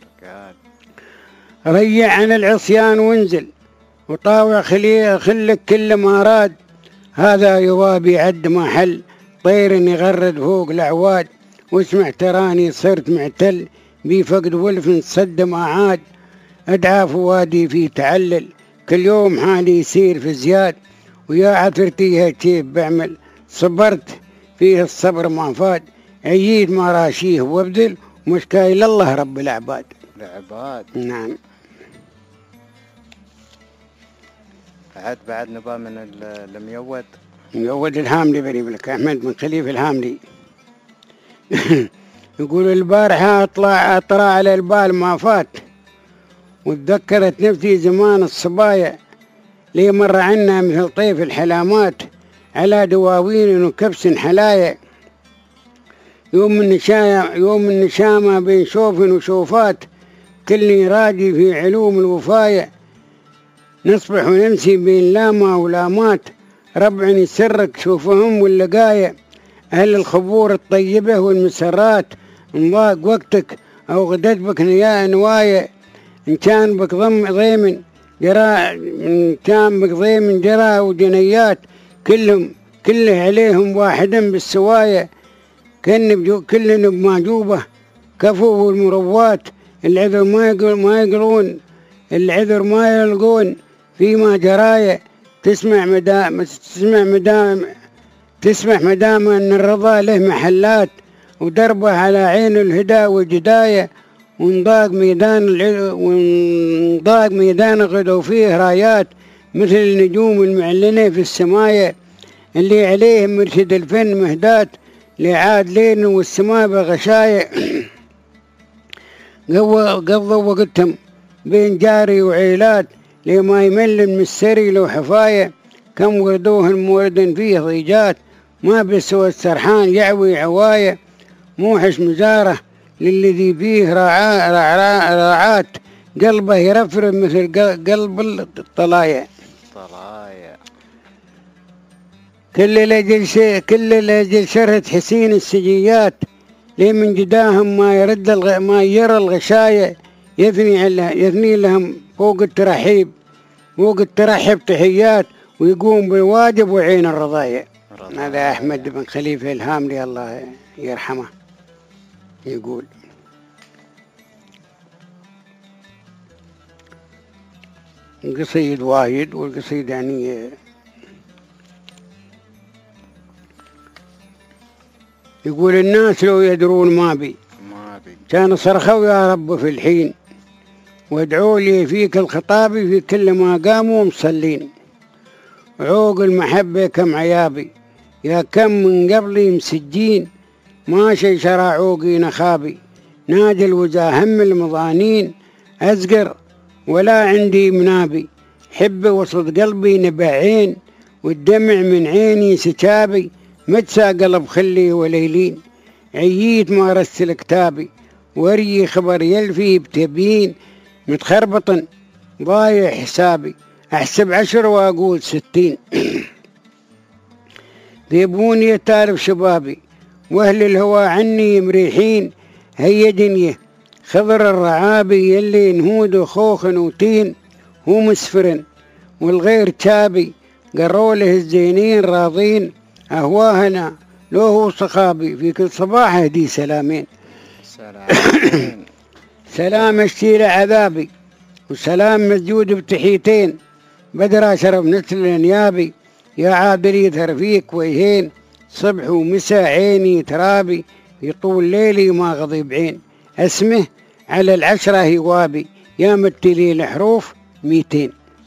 ريع عن العصيان وانزل، وطاوع خلك كل ما راد، هذا يوابي عد ما حل، طير يغرد فوق الأعواد، واسمع تراني صرت معتل بفقد ولف تصدم أعاد. أدعى فوادي في تعلل كل يوم حالي يصير في زياد، ويا عثرتيها كيف بعمل صبرت فيه الصبر ما فاد. عييت ما راشيه وابذل مش كايل الله رب العباد. نعم. بعد نبا من الميود. ميود الهاملي بريب لك أحمد من خليفة الهاملي. يقول البارحة أطلع على البال ما فات، وتذكرت نفسي زمان الصبايا لي مر عنا مثل طيف الحلامات على دواوين وكبس حلايا. يوم النشامة بين شوف وشوفات كلني راجي في علوم الوفاية. نصبح ونمسي بين لاما ولامات ربع يسرك شوفهم واللقايا. أهل الخبور الطيبة والمسرات انضاق وقتك أو غدت بك نوايا. إن كان بك ضيمن جرى وجنيات كله عليهم واحدا بالسوايا. كلنا بمعجوبة كفو والمروات. العذر ما يلقون فيما جرايا. تسمع مدام أن الرضا له محلات، ودربه على عين الهدى والجداية. ونضاق ميدان غدو فيه رايات مثل النجوم المعلنة في السماية. اللي عليهم مرشد الفن مهدات لعاد ليل والسماء بغشاية. قضوا وقتهم بين جاري وعيلات لما يمل من السري لو حفاية. كم وردوه المورد فيه ضيجات ما بسوى السرحان يعوي عواية. موحش مزاره للذي فيه راعات قلبه يرفرف مثل قلب الطلايا. كل لأجل شرهة حسين السجيات لي من جداهم ما يرى الغشاية. يثني لهم فوق الترحيب تحيات، ويقوم بالواجب وعين الرضايا. هذا أحمد بن خليفة الهاملي الله يرحمه يقول. القصيد وايد، والقصيد يعني يقول الناس لو يدرون ما بي كان صرخوا يا رب في الحين، وادعوا لي فيك الخطاب في كل ما قاموا مصلين. عوق المحبة كم عيابي يا كم من قبلي مسجين، ما شي شرع عوقي نخابي نادي الوجاه هم المضانين. أزقر ولا عندي منابي حب وسط قلبي نبعين، والدمع من عيني سكابي متسى قلب خلي وليلين. عييت ما رسل كتابي وري خبر يلفي بتبين، متخربطا ضايع حسابي أحسب 10 وأقول 60. ذيبوني يتالف شبابي وأهل الهوى عني مريحين. هيا دنيا خضر الرعابي يلي نهود خوخ وتين، هو مسفر والغير تابي قروا له الزينين راضين. أهواهنا لو هو صخابي في كل صباح هدي سلامين. سلام اشتيل عذابي وسلام مسجود بتحيتين، بدر شرف نسل الانيابي يا عابري ثرفيك ويهين. صبح ومساء عيني ترابي في طول ليلي ما غضب عين. اسمه على 10 هوابي يا متلي الحروف 200.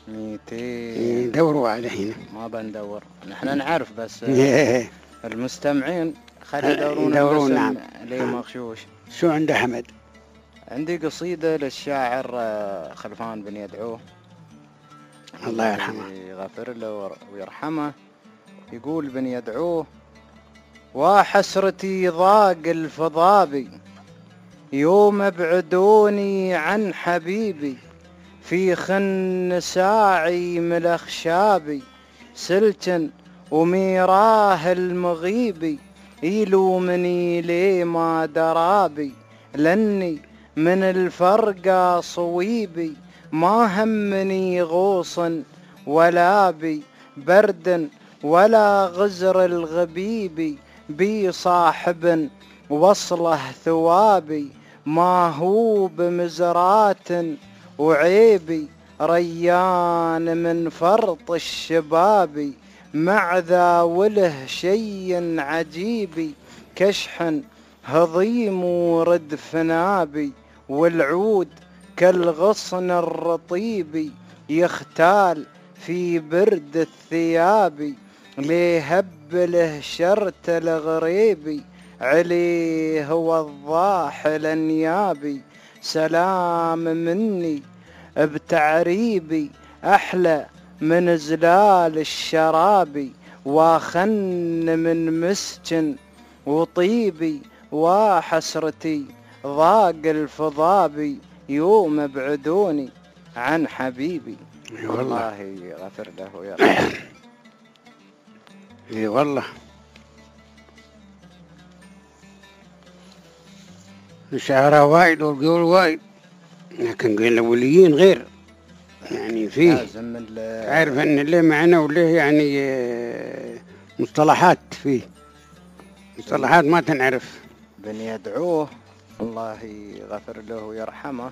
دوروا على هنا ما بندور نحن نعرف بس المستمعين خلي يدورون. نعم. ليه مغشوش. شو عنده حمد؟ عندي قصيدة للشاعر خلفان بن يدعوه الله يرحمه يغفر له ويرحمه. يقول بن يدعوه: وحسرتي ضاق الفضابي يوم ابعدوني عن حبيبي، في خن ساعي ملخ شابي سلتن وميراه المغيبي، يلومني لي ما درابي لاني من الفرقة صويبي، ما همني غوصا ولا بي بردا ولا غزر الغبيبي، بي صاحب وصله ثوابي، ما هو بمزرات وعيبي، ريان من فرط الشباب، مع ذا وله شي عجيبي، كشح هضيم ورد فنابي، والعود كالغصن الرطيب، يختال في برد الثياب، ليهب له شرت الغريبي، عليه هو الضاحل انيابي، سلام مني بتعريبي، احلى من زلال الشرابي، واخن من مسكن وطيبي، وحسرتي ضاق الفضابي، يوم ابعدوني عن حبيبي. الله يغفر له ويرحمه. اي والله الشعراء وايد والقول وايد، لكن قيل الأوليين غير، يعني فيه تعرف ان اللي معنا وله يعني مصطلحات، فيه مصطلحات ما تنعرف. بن يدعوه الله يغفر له ويرحمه،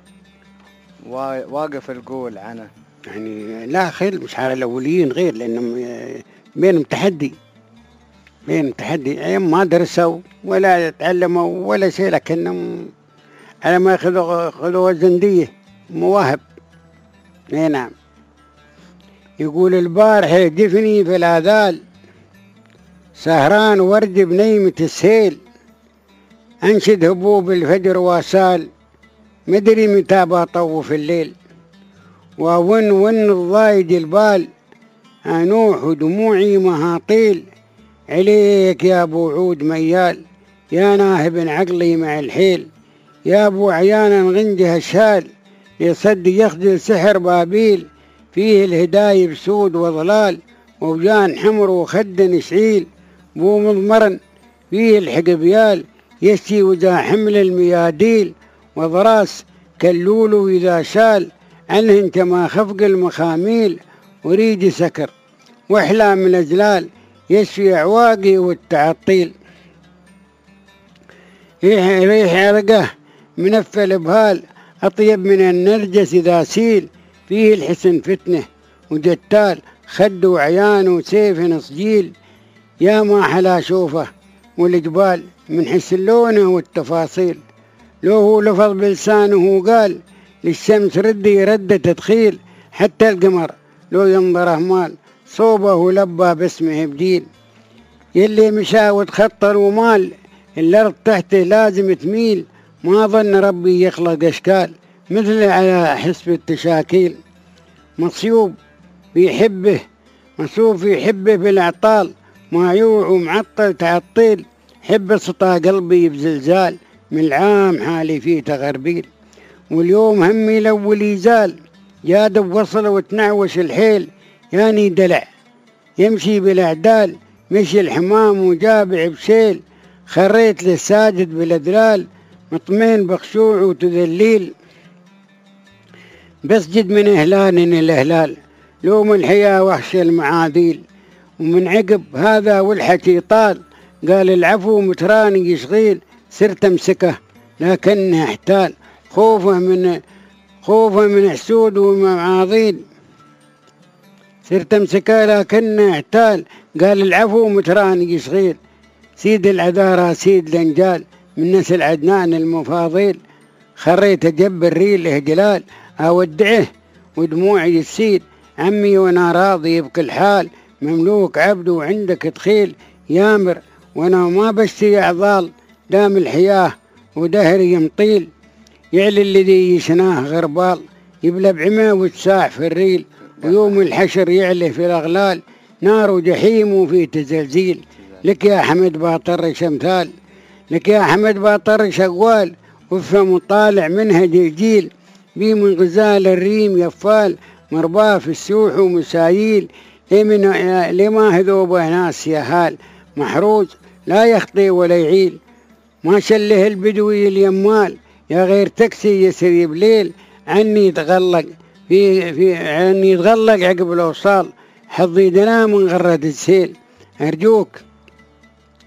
واقف القول عنه يعني لا خير مش على الأوليين غير، لأنهم بينهم تحدي، بينهم تحدي، أيام ما درسوا ولا تعلموا ولا شيء، لكنهم على ما خذوا زندية مواهب. نعم. يقول البارح يدفني في الآذال، سهران ورد بنيمة السيل، أنشد هبوب الفجر واسال، مدري متى بطوف الليل، وون الضايد البال، أنوح ودموعي مهاطيل، عليك يا أبو عود ميال، يا ناهب عقلي مع الحيل، يا أبو عيانا غنجه الشال، يصد يخجل سحر بابيل، فيه الهداية بسود وضلال، ووجان حمر وخد نشعيل، بو مضمرا فيه الحقبيال، يشتي وجا حمل المياديل، وضراس كاللولو إذا شال، عنهن كما خفق المخاميل، وريدي سكر واحلى من أجلال، يشفي عواقي والتعطيل، ريح عرقه منفل بهال، أطيب من النرجس إذا سيل، فيه الحسن فتنه وجتال، خد وعيان وسيف نصجيل، يا ما حلا شوفه والجبال، من حسن لونه والتفاصيل، لو هو لفظ بلسانه قال، للشمس ردي رد تدخيل، حتى القمر لو ينظره مال، صوبه لبى باسمه بديل، يلي مشى وتخطر ومال، الأرض تحته لازم تميل، ما ظن ربي يخلق أشكال، مثل على حسب التشاكيل، مصيوب بيحبه مصوف يحبه بالأعطال، ما يوع ومعطل تعطيل، حب سطى قلبي بزلزال، من العام حالي فيه تغربيل، واليوم همي الأول يزال، جادب وصل وتنعوش الحيل، ياني دلع يمشي بالأعدال، مشي الحمام وجابع بشيل، خريت للساجد بالأدلال، مطمئن بخشوع وتذليل، بسجد من إهلال الإهلال، لوم الحياة وحش المعاذيل، ومن عقب هذا والحكي طال، قال العفو متراني يشغيل، صرت امسكه لكنه احتال، خوفه من حسود ومعاضيل، صرت امسكه لكنه احتال، قال العفو متراني يشغيل، سيد العذارى سيد الانجال، من نسل عدنان المفاضيل، خريت جب الريل اهجلال، اودعه ودموعي السيد، عمي وانا راضي بكل حال، مملوك عبد وعندك دخيل، يامر وانا ما بشتي اعضال، دام الحياه ودهري يمطيل، يعلي الذي يشناه غربال، يبلى بعمى وتساح في الريل، ويوم الحشر يعلي في الاغلال، نار وجحيم وفي تزلزيل، لك يا حمد باطرش امثال، لك يا حمد باطرش اقوال، وفهم وطالع منها جيل، بي من غزال الريم يفال، مرباه في السوح ومساييل، لما هذوبه ناس يا هال، محروز لا يخطي ولا يعيل، ما شله البدوي اليمال، يا غير تكسي يسري بليل، عني يتغلق عني يتغلق عقب الأوصال، حظي دنا من غرد السيل، أرجوك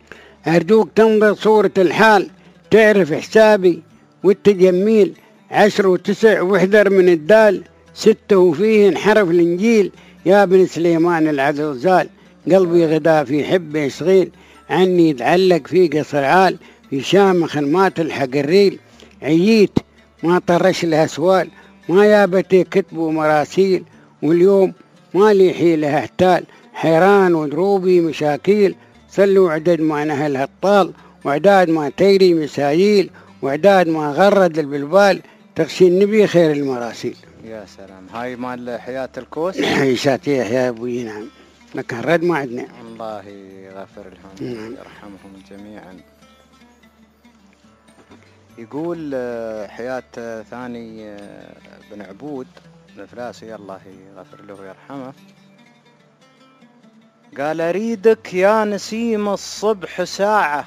أرجوك تنظر صورة الحال تعرف حسابي والتجميل 10 و9 واحذر من الدال 6 وفيه انحرف الإنجيل يا بن سليمان العزوزال قلبي غدا في حبه صغير عني يتعلق في قصر عال في شامخ ما تلحق الريل عييت ما طرش لها سوال ما يابتي كتب ومراسيل واليوم ما لي حيلة احتال حيران ودروبي مشاكيل صلوا عدد ما نهل هالطال وعداد ما تيري مساييل وعداد ما غرد البلبال تغشي النبي خير المراسيل. يا سلام. هاي مال حياة الكوس. عيشاتي يا ابوي. نعم لكن رد ما عندنا. الله يغفر لهم يرحمهم جميعا. يقول حياة ثاني بن عبود الفلاسي الله يغفر له ويرحمه، قال أريدك يا نسيم الصبح ساعة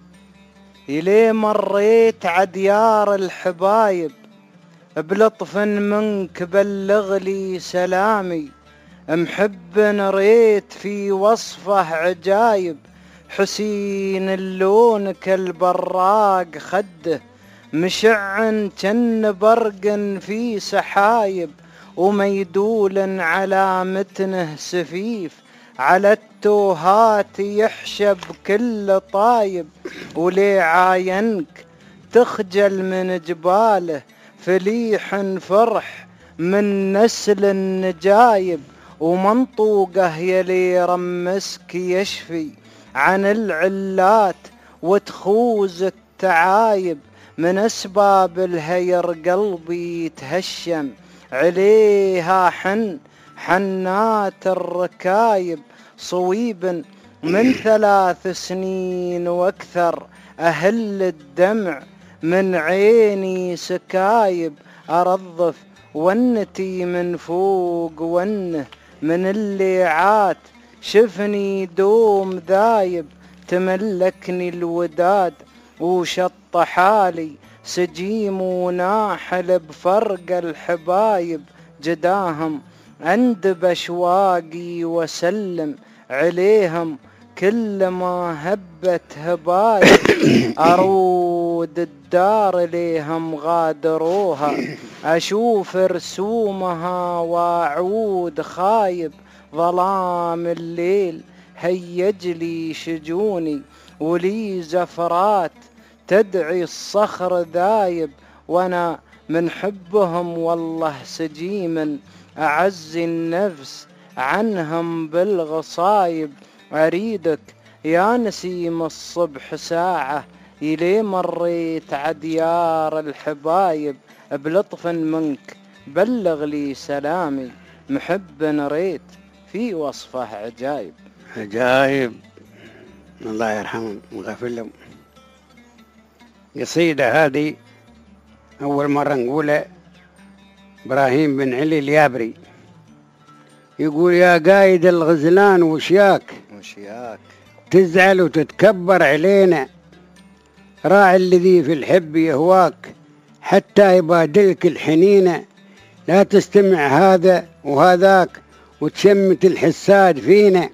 إلي مريت عديار الحبايب بلطف منك بلغ لي سلامي محب ريت في وصفه عجايب حسين اللون كالبراق خده مشع كن برق في سحايب وميدول على متنه سفيف على التوهات يحشب كل طايب ولي عاينك تخجل من جباله فليح فرح من نسل النجايب ومنطوقه يلي رمسك يشفي عن العلات وتخوز التعايب من أسباب الهير قلبي يتهشم عليها حنات الركايب صويب من 3 سنين وأكثر أهل الدمع من عيني سكايب أرضف ونتي من فوق ونه من الليعات شفني دوم ذايب تملكني الوداد وشط حالي سجيم وناحل بفرق الحبايب جداهم اندب اشواقي وسلم عليهم كل ما هبت هبايب أرود الدار ليهم غادروها أشوف رسومها وأعود خايب ظلام الليل هيج لي شجوني ولي زفرات تدعي الصخر ذايب وأنا من حبهم والله سجيما أعز النفس عنهم بالغصايب أريدك يا نسيم الصبح ساعة إلي مريت عديار الحبايب بلطف منك بلغ لي سلامي محب ريت في وصفه عجايب. عجايب الله يرحمهم ويغفر لهم. قصيدة هذه أول مرة نقولها إبراهيم بن علي اليابري يقول يا قايد الغزلان وشياك تزعل وتتكبر علينا راعي الذي في الحب يهواك حتى يبادلك الحنينة لا تستمع هذا وهذاك وتشمت الحساد فينا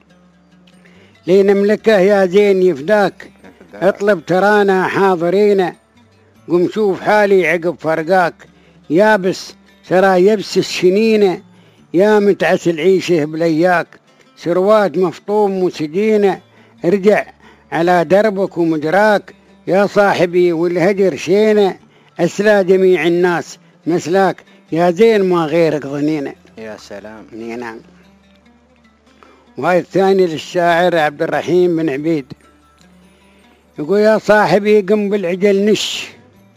لنملكه يا زين يفداك اطلب ترانا حاضرين قم شوف حالي عقب فرقاك يابس سرى يبس الشنينة يا متعس العيشه بلياك سروات مفطوم وسجينة ارجع على دربك ومدراك يا صاحبي والهجر شينة أسلى جميع الناس مسلاك يا زين ما غيرك ظنينة. يا سلام. نعم. وهاي الثاني للشاعر عبد الرحيم بن عبيد يقول يا صاحبي قم بالعجل نش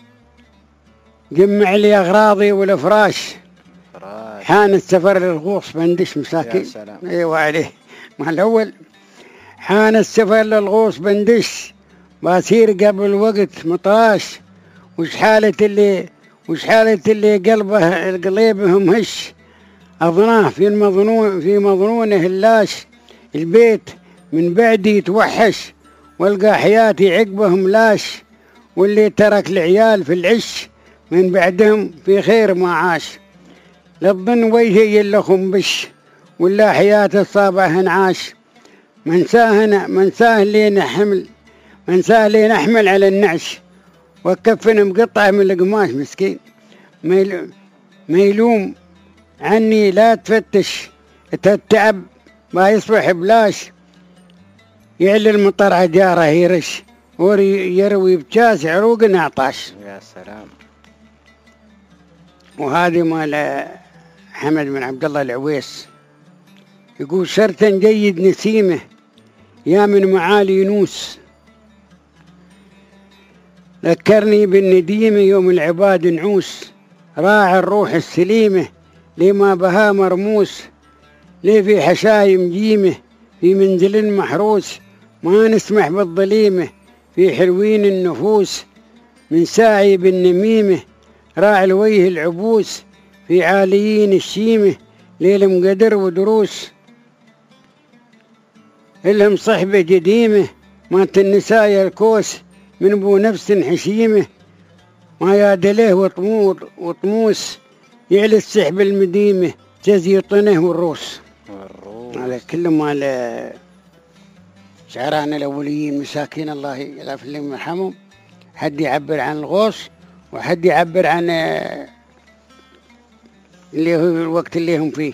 جمع لي أغراضي والفراش حان السفر للغوص بندش مساكين. يا سلام. ايوه عليه مع الأول حان السفر للغوص بندش بصير قبل وقت مطاش وش حالة اللي قلبهم هش أظناه في مظنونه اللاش البيت من بعدي يتوحش والقى حياتي عقبهم لاش واللي ترك العيال في العش من بعدهم في خير ما عاش للظن وجهي اللخم بش ولا حياة الصابع انعاش من ساه لينا انسالي نحمل على النعش وكفن بقطعة من القماش مسكين. ما يلوم عني لا تفتش، تتعب ما يصبح بلاش. يعلي المطر عجاره يرش ويروي بكاس عروق نعطاش. يا سلام. وهذه مال حمد بن عبد الله العويس، يقول سرتا جيد نسيمه يا من معالي ينوس، ذكرني بالنديمة يوم العباد نعوس، راعي الروح السليمة لما بها مرموس، لي في حشايم جيمة في منزل محروس، ما نسمح بالظليمة في حلوين النفوس، من ساعي بالنميمة راعي الوجه العبوس، في عاليين الشيمة ليل مقدر ودروس، إلهم صحبة قديمة مات النساء الكوس، من ابو نفس حشيمه ما يادله وطموس، يعلى السحب المديمه جزي طنه والروس. هذا كله مال شعرانا الاوليين مساكين الله يغفر لهم ويرحمهم. حد يعبر عن الغوص وحد يعبر عن اللي هو الوقت اللي هم فيه.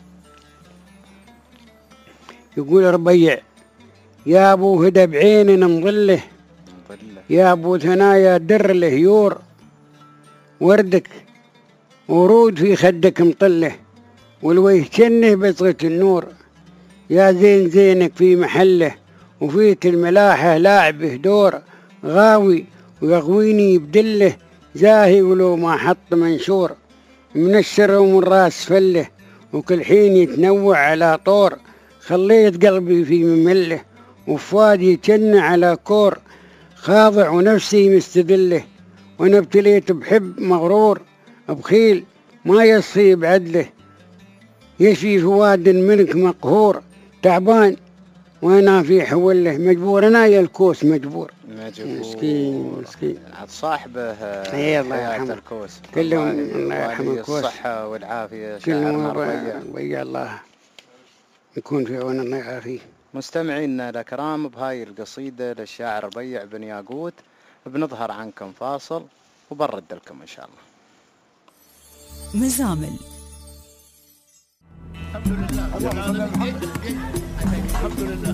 يقول ربيع يا ابو هدى بعين نمظله، يا ابو ثنايا در الهيور، وردك ورود في خدك مطله، والوجه كنه بصغة النور، يا زين زينك في محله، وفيك الملاحة لاعبه دور، غاوي ويغويني بدله، زاهي ولو ما حط منشور، منشر ومن راس فله، وكل حين يتنوع على طور، خليت قلبي في ممله، وفؤادي كن على كور، خاضع ونفسي مستدله، وانا ابتليت بحب مغرور، بخيل ما يصفي بعدله، يشفي فؤاد منك مقهور، تعبان وانا في حوله، مجبور انا يا الكوس مجبور. مسكين عاد صاحبه الله يرحمه الكوس كلهم الله يرحمه الكوس، الصحة والعافية. كلهم ربيع الله يكون في عون الله يعافيه. مستمعينا الأكرام، بهاي القصيدة للشاعر ربيع بن ياقوت بنظهر عنكم فاصل وبرد لكم إن شاء الله. مزامل. الحمد لله الحمد لله.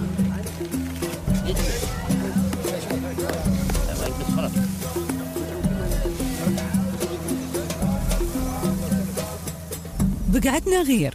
بقعتنا غير.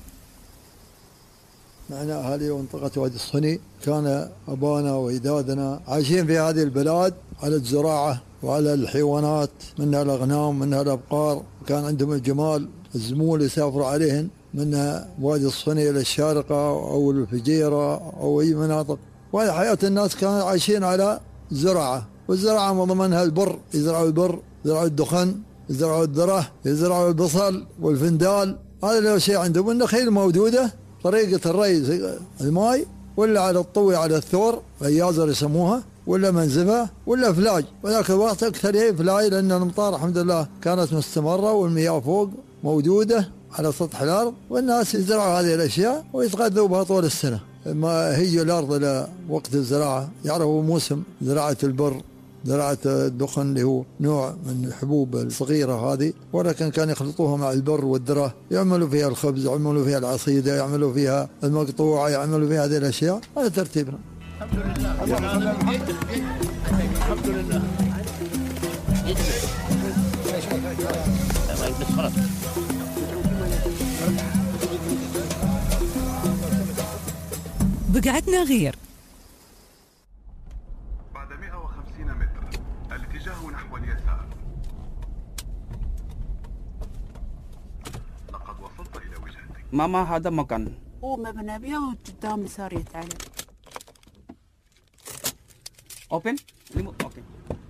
معنا أهالي منطقة وادي الصني، كان أبانا وأجدادنا عايشين في هذه البلاد على الزراعة وعلى الحيوانات، منها الأغنام منها الأبقار، وكان عندهم الجمال. الزمول يسافروا عليهن من وادي الصني إلى الشارقة أو الفجيرة أو أي مناطق. وهذه حياة الناس كانوا عايشين على الزراعة، والزراعة من ضمنها البر، يزرعوا البر، يزرعوا الدخن، يزرعوا الذرة، يزرعوا البصل والفندال. هذا شيء عندهم. النخيل موجودة، طريقة الري الماء ولا على الطوي على الثور غيازر يسموها، ولا منزفة ولا فلاج. وذاك الوقت أكثر هي فلاج، لأن الأمطار الحمد لله كانت مستمرة والمياه فوق موجودة على سطح الأرض، والناس يزرعوا هذه الأشياء ويتغذوا بها طول السنة. ما هي الأرض إلى وقت الزراعة يعرفوا موسم زراعة البر، زراعة الدخن اللي هو نوع من الحبوب الصغيرة هذه، ولكن كان يخلطوها مع البر والذرة، يعملوا فيها الخبز، يعملوا فيها العصيدة، يعملوا فيها المقطوعة، يعملوا فيها هذه الأشياء. هذا ترتيبنا. الحمد لله الحمد لله. بقعتنا غير. بعد 150 متر الاتجاه نحو اليسار. لقد وصلت إلى وجهتك. ماما هذا مكان. هو مبنى بها وقدام يسار يتعلم. اوبن ريموت. اوكي.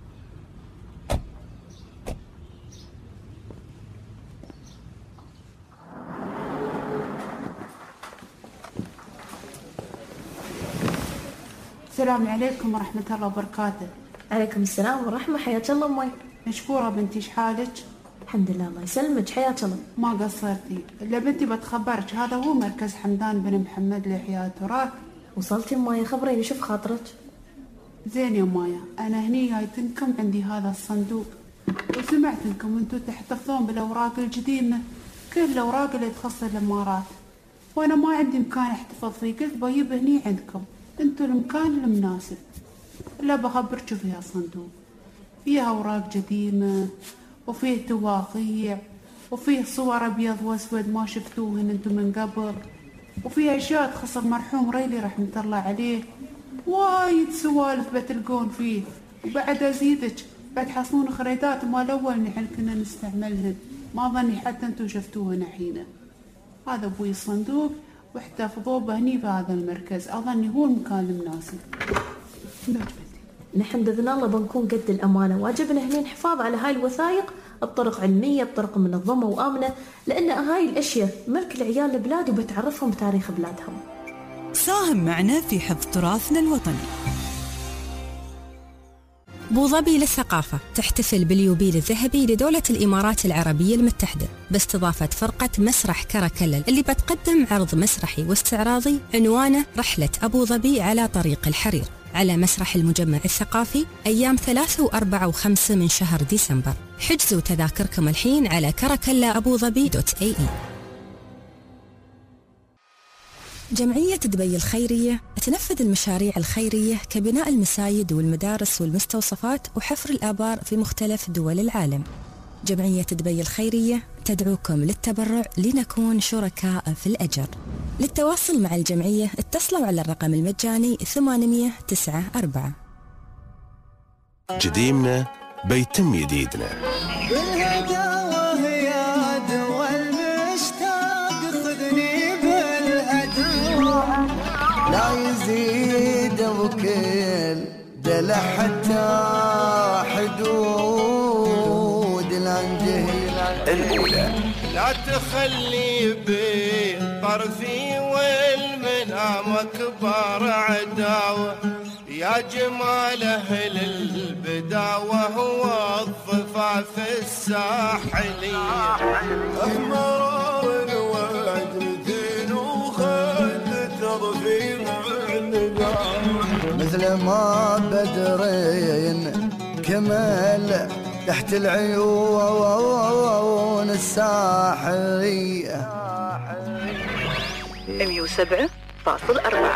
السلام عليكم ورحمة الله وبركاته. عليكم السلام ورحمة. حياك الله أمي. مشكورة بنتي، ايش حالك؟ الحمد لله الله يسلمك. حياك الله. ما قصرتي. إلا بنتي بتخبرك، هذا هو مركز حمدان بن محمد لإحياء التراث. وصلتي أمي؟ خبريني شوف خاطرك. زين يا مايا، أنا هني جايتنكم عندي هذا الصندوق، وسمعت انكم انتو تحتفظون بالأوراق القديمة، كل الأوراق اللي تخص الإمارات، وأنا ما عندي مكان احتفظ فيه، قلت بجيب هني عندكم، انتو المكان المناسب. لا بخبركوا فيها الصندوق، فيها أوراق قديمة، وفيه تواقيع، وفيه صور أبيض وأسود ما شفتوهن انتو من قبل، وفيه أشياء تخص المرحوم ريلي رحمة الله عليه، وايد سوالف بتلقون فيه. وبعد أزيدك بتحصلون خريطات مال أول نحن كنا نستعملهن، ما ظني حتى انتو شفتوهن الحين. هذا أبوي الصندوق واحتفظوه بهني بهذا المركز، أظني هو المكان المناسب. نحن بإذن الله بنكون قد الأمانة، واجبنا هنا الحفاظ على هاي الوثائق بطرق علمية، بطرق منظمة وآمنة، لأن هاي الأشياء ملك العيال البلاد وبتعرفهم بتاريخ بلادهم. ساهم معنا في حفظ تراثنا الوطني. أبوظبي للثقافة تحتفل باليوبيل الذهبي لدولة الإمارات العربية المتحدة باستضافة فرقة مسرح كراكلا اللي بتقدم عرض مسرحي واستعراضي عنوانه رحلة أبوظبي على طريق الحرير على مسرح المجمع الثقافي أيام 3 و4 و5 من شهر ديسمبر. حجزوا تذاكركم الحين على كراكلاابوظبي.ae. جمعية دبي الخيرية تنفذ المشاريع الخيرية كبناء المساجد والمدارس والمستوصفات وحفر الآبار في مختلف دول العالم. جمعية دبي الخيرية تدعوكم للتبرع لنكون شركاء في الأجر. للتواصل مع الجمعية اتصلوا على الرقم المجاني 894. جديمنا بيتم جديدنا. بالهداوة يا دوا المشتاق خذني بالأدواء، لا يزيد وكل دلع حتى حدود الانجهي الأولى. لا تخلي بين طرفي والمنام كبار عداوة، يا جمال أهل البداوة هو الضفاف الساحلية، أحمرار وعدتين وخد ترفيع النداوة، مثل ما بدرين كمل تحت العيون الساحلية. 107.4.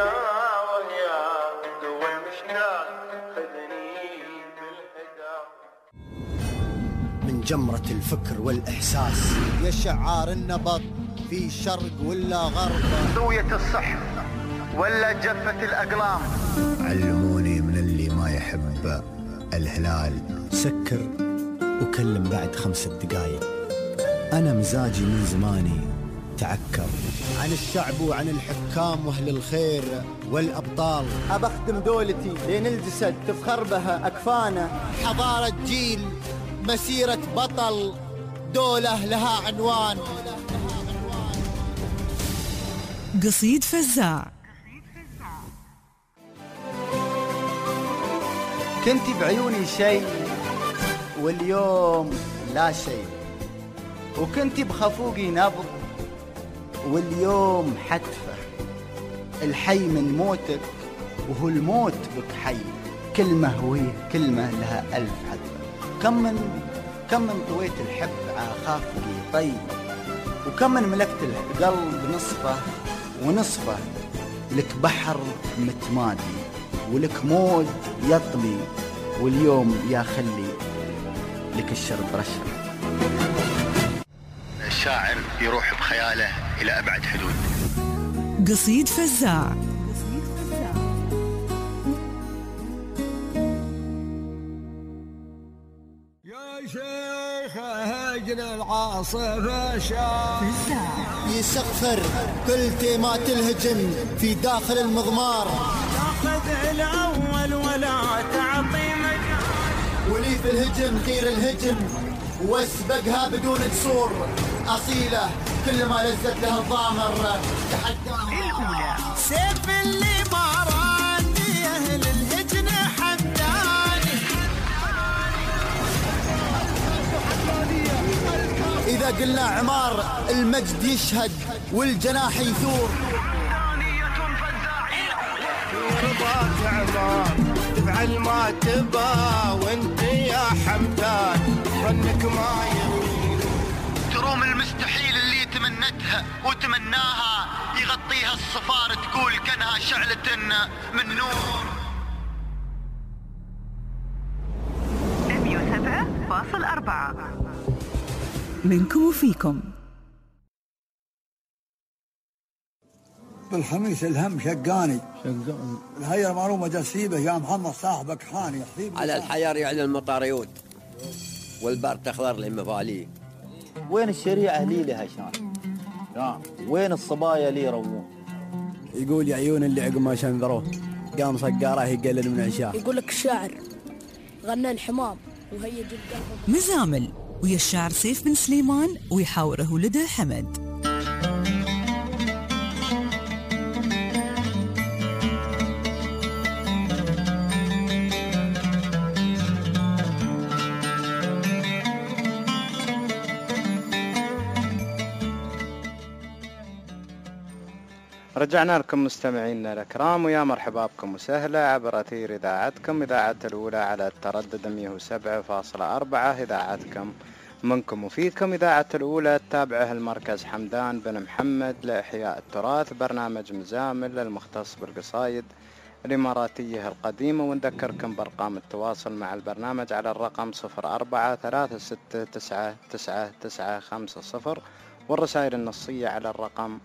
من جمرة الفكر والإحساس يا شعار النبض في شرق ولا غرب، سوية الصحف ولا جفة الأقلام، علموني من اللي ما يحب الهلال سكر وكلم بعد 5 دقايق. أنا مزاجي من زماني تعكر عن الشعب وعن الحكام وأهل الخير والأبطال. أبخدم دولتي لين الجسد تفخر بها أكفانا، حضارة جيل مسيرة بطل، دولة لها عنوان. قصيد فزاع. كنتي بعيوني شيء واليوم لا شيء، وكنتي بخفوقي نبض واليوم حتفة، الحي من موتك وهو الموت بك حي، كلمة هوية كلمة لها 1000 حتفة. كم من طويت الحب على خافقي طيب، وكم من ملكت القلب نصفه ونصفه، لك بحر متمادي ولك موج يطلي، واليوم يا خلي لك الشرب رشرة. الشاعر يروح بخياله إلى أبعد حدود. قصيد فزاع. يا شيخ هجن العاصفة شاف يسخر كل تيمات الهجم في داخل المضمار، تاخذ الأول ولا تعطي مجال، ولي في الهجم خير الهجم واسبقها بدون قصور، أصيلة كل ما لزت لها الضامر تحداها. سيف اللي باراني أهل الهجن حمداني، إذا قلنا عمار المجد يشهد والجناح يثور. رضاك عمار فعل ما تبى وانت يا حمدان ظنك ما يغير. تروم المستحيل اللي تمنتها وتمناها يغطيها الصفار تقول كانها شعلة من نور. 107.4 منكم وفيكم. بالخميس الهم شقاني الهيا المعلومة جسيبه يا محمد صاحبك خاني على الحيار يعني المطاريود والبار تخضر للمفاليه. وين الشريعة لي لها شان؟ وين الصبايا لي روون؟ يقول يا عيون اللي عقب ما شنذروه قام صقاره يقلل من عشاه. يقول لك الشاعر غنى الحمام وهي جدا مزامل ويا الشاعر سيف بن سليمان ويحاوره ولده حمد. رجعنا لكم مستمعينا الأكرام ويا مرحبا بكم وسهلا عبر أثير إذاعتكم إذاعة الأولى على التردد 107.4 إذاعتكم منكم وفيكم. إذاعة الأولى تتابعه المركز حمدان بن محمد لإحياء التراث، برنامج مزامل المختص بالقصايد الإماراتية القديمة. ونذكركم بأرقام التواصل مع البرنامج على الرقم 0436999950 والرسائل النصية على الرقم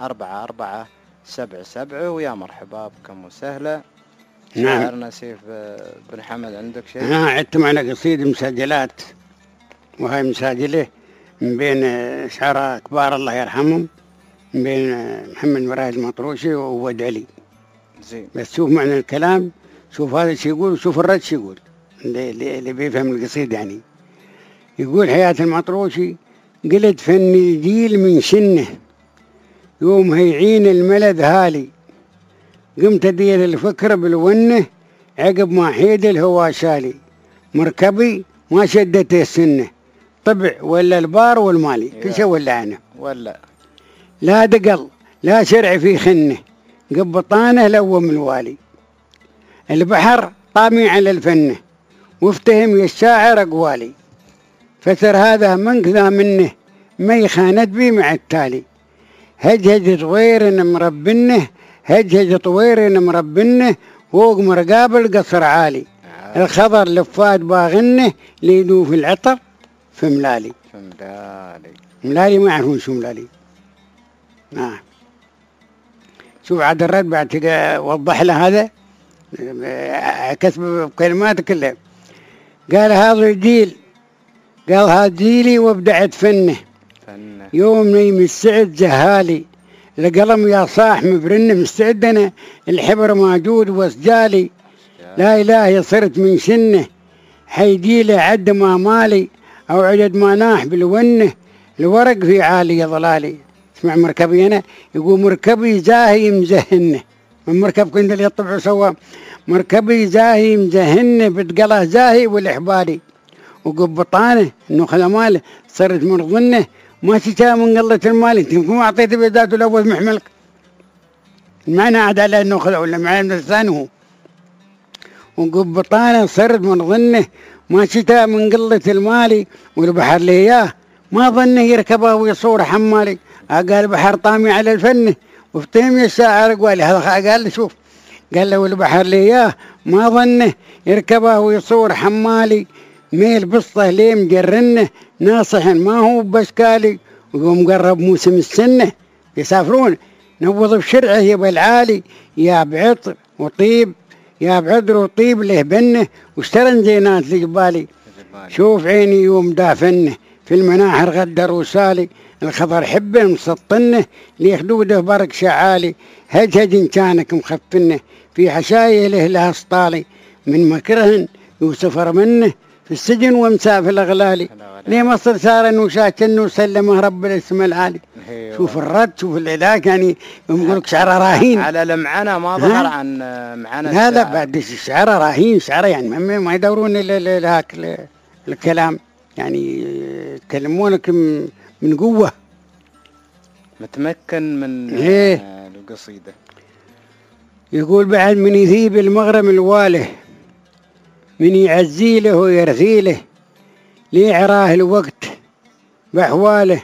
4477. ويا مرحبا بكم وسهلا. نعم. شاعرنا سيف بن حمد عندك شيء؟ أنا عدت معنا قصيدة مسجلات، وهي مساجله من بين شعراء كبار الله يرحمهم، من بين محمد مراد المطروشي وود علي. زين. بس شوف معنى الكلام، شوف هذا شو يقول وشوف الرد شو يقول اللي بيفهم القصيدة. يعني يقول حياة المطروشي قلت فن الجيل من شنه يوم هيعين الملذ هالي، قمت ادير الفكر بالونه عقب ما حيد الهوا شالي، مركبي ما شدت السنه طبع ولا البار والمالي كل شيء ولا انا ولا لا دقل لا شرع في خنه قبطانه لوم الوالي، البحر طامي على الفنه وافتهم يا الشاعر اقوالي، فتر هذا من كذا منه ما يخاند بي مع التالي، هجهج طوير مربنه هجهج طوير مربنه فوق مرقاب قصر عالي، الخضر لفات باغنه ليدو في العطر في ملالي. ملالي ما يعرفون شو ملالي. شوف عاد الرد بعد وضح له هذا كسب بكلمات كلها. قال هذا الجيل، قال هذا جيلي وابدعت فنه يوم نيم السعد جهالي، القلم يا صاح مبرنه مستعد انا الحبر موجود وسجالي، لا اله صرت من شنه حيجيله عد ما مالي او عدد ما ناح بالونه الورق في عالي ظلالي. اسمع مركبي انا يقول مركبي زاهي مزهنه، من مركب كنت اللي يطبعوا سوا مركبي زاهي مزهنه بتقله زاهي والاحبالي، وقبطانه انه خدماله صرت مرضنه ما تشتهى من قلة المال. انت ما اعطيته بذاته الاول محملك المعنى عاد على انه خذ ولا معنى الثاني هو، وقبطانه صرت مرضنه ما تشتهى من قلة المال، والبحر اللي اياه ما ظنه يركبه ويصور حمالي، قال بحر طامي على الفن وافتهم يا الشاعر قوالي. هذا قال شوف قال له والبحر اللي اياه ما ظنه يركبه ويصور حمالي، ميل بسطه ليه مجرنه ناصح ما هو بشكالي، ويقوم قرب موسم السنه يسافرون نوض بشرعه يبى العالي، يا بعطر وطيب يا بعذر وطيب له بنه واشترن زينات لجبالي، شوف عيني يوم دافنه في المناحر غدر وسالي، الخضر حبه مسطنه ليخدوده برك شعالي، هجهج ان كانك مخفنه في حشايه له لها سطالي، من مكرهن يوسف رمنه في السجن ومسافر الاغلالي، ليه مصر صار انه شاكن وسلمه رب الاسم العالي. شوف الرد شوف العلاج يعني يقول لك شعره راهين على المعنى ما ظهر عن معنى هذا بعد الشعره راهين شعره يعني ما يدورون هاك الكلام يعني يتكلمونك من قوه متمكن من القصيده. يقول بعد من يذيب المغرم الواله من يعزيله ويرثيله لي عراه الوقت بأحواله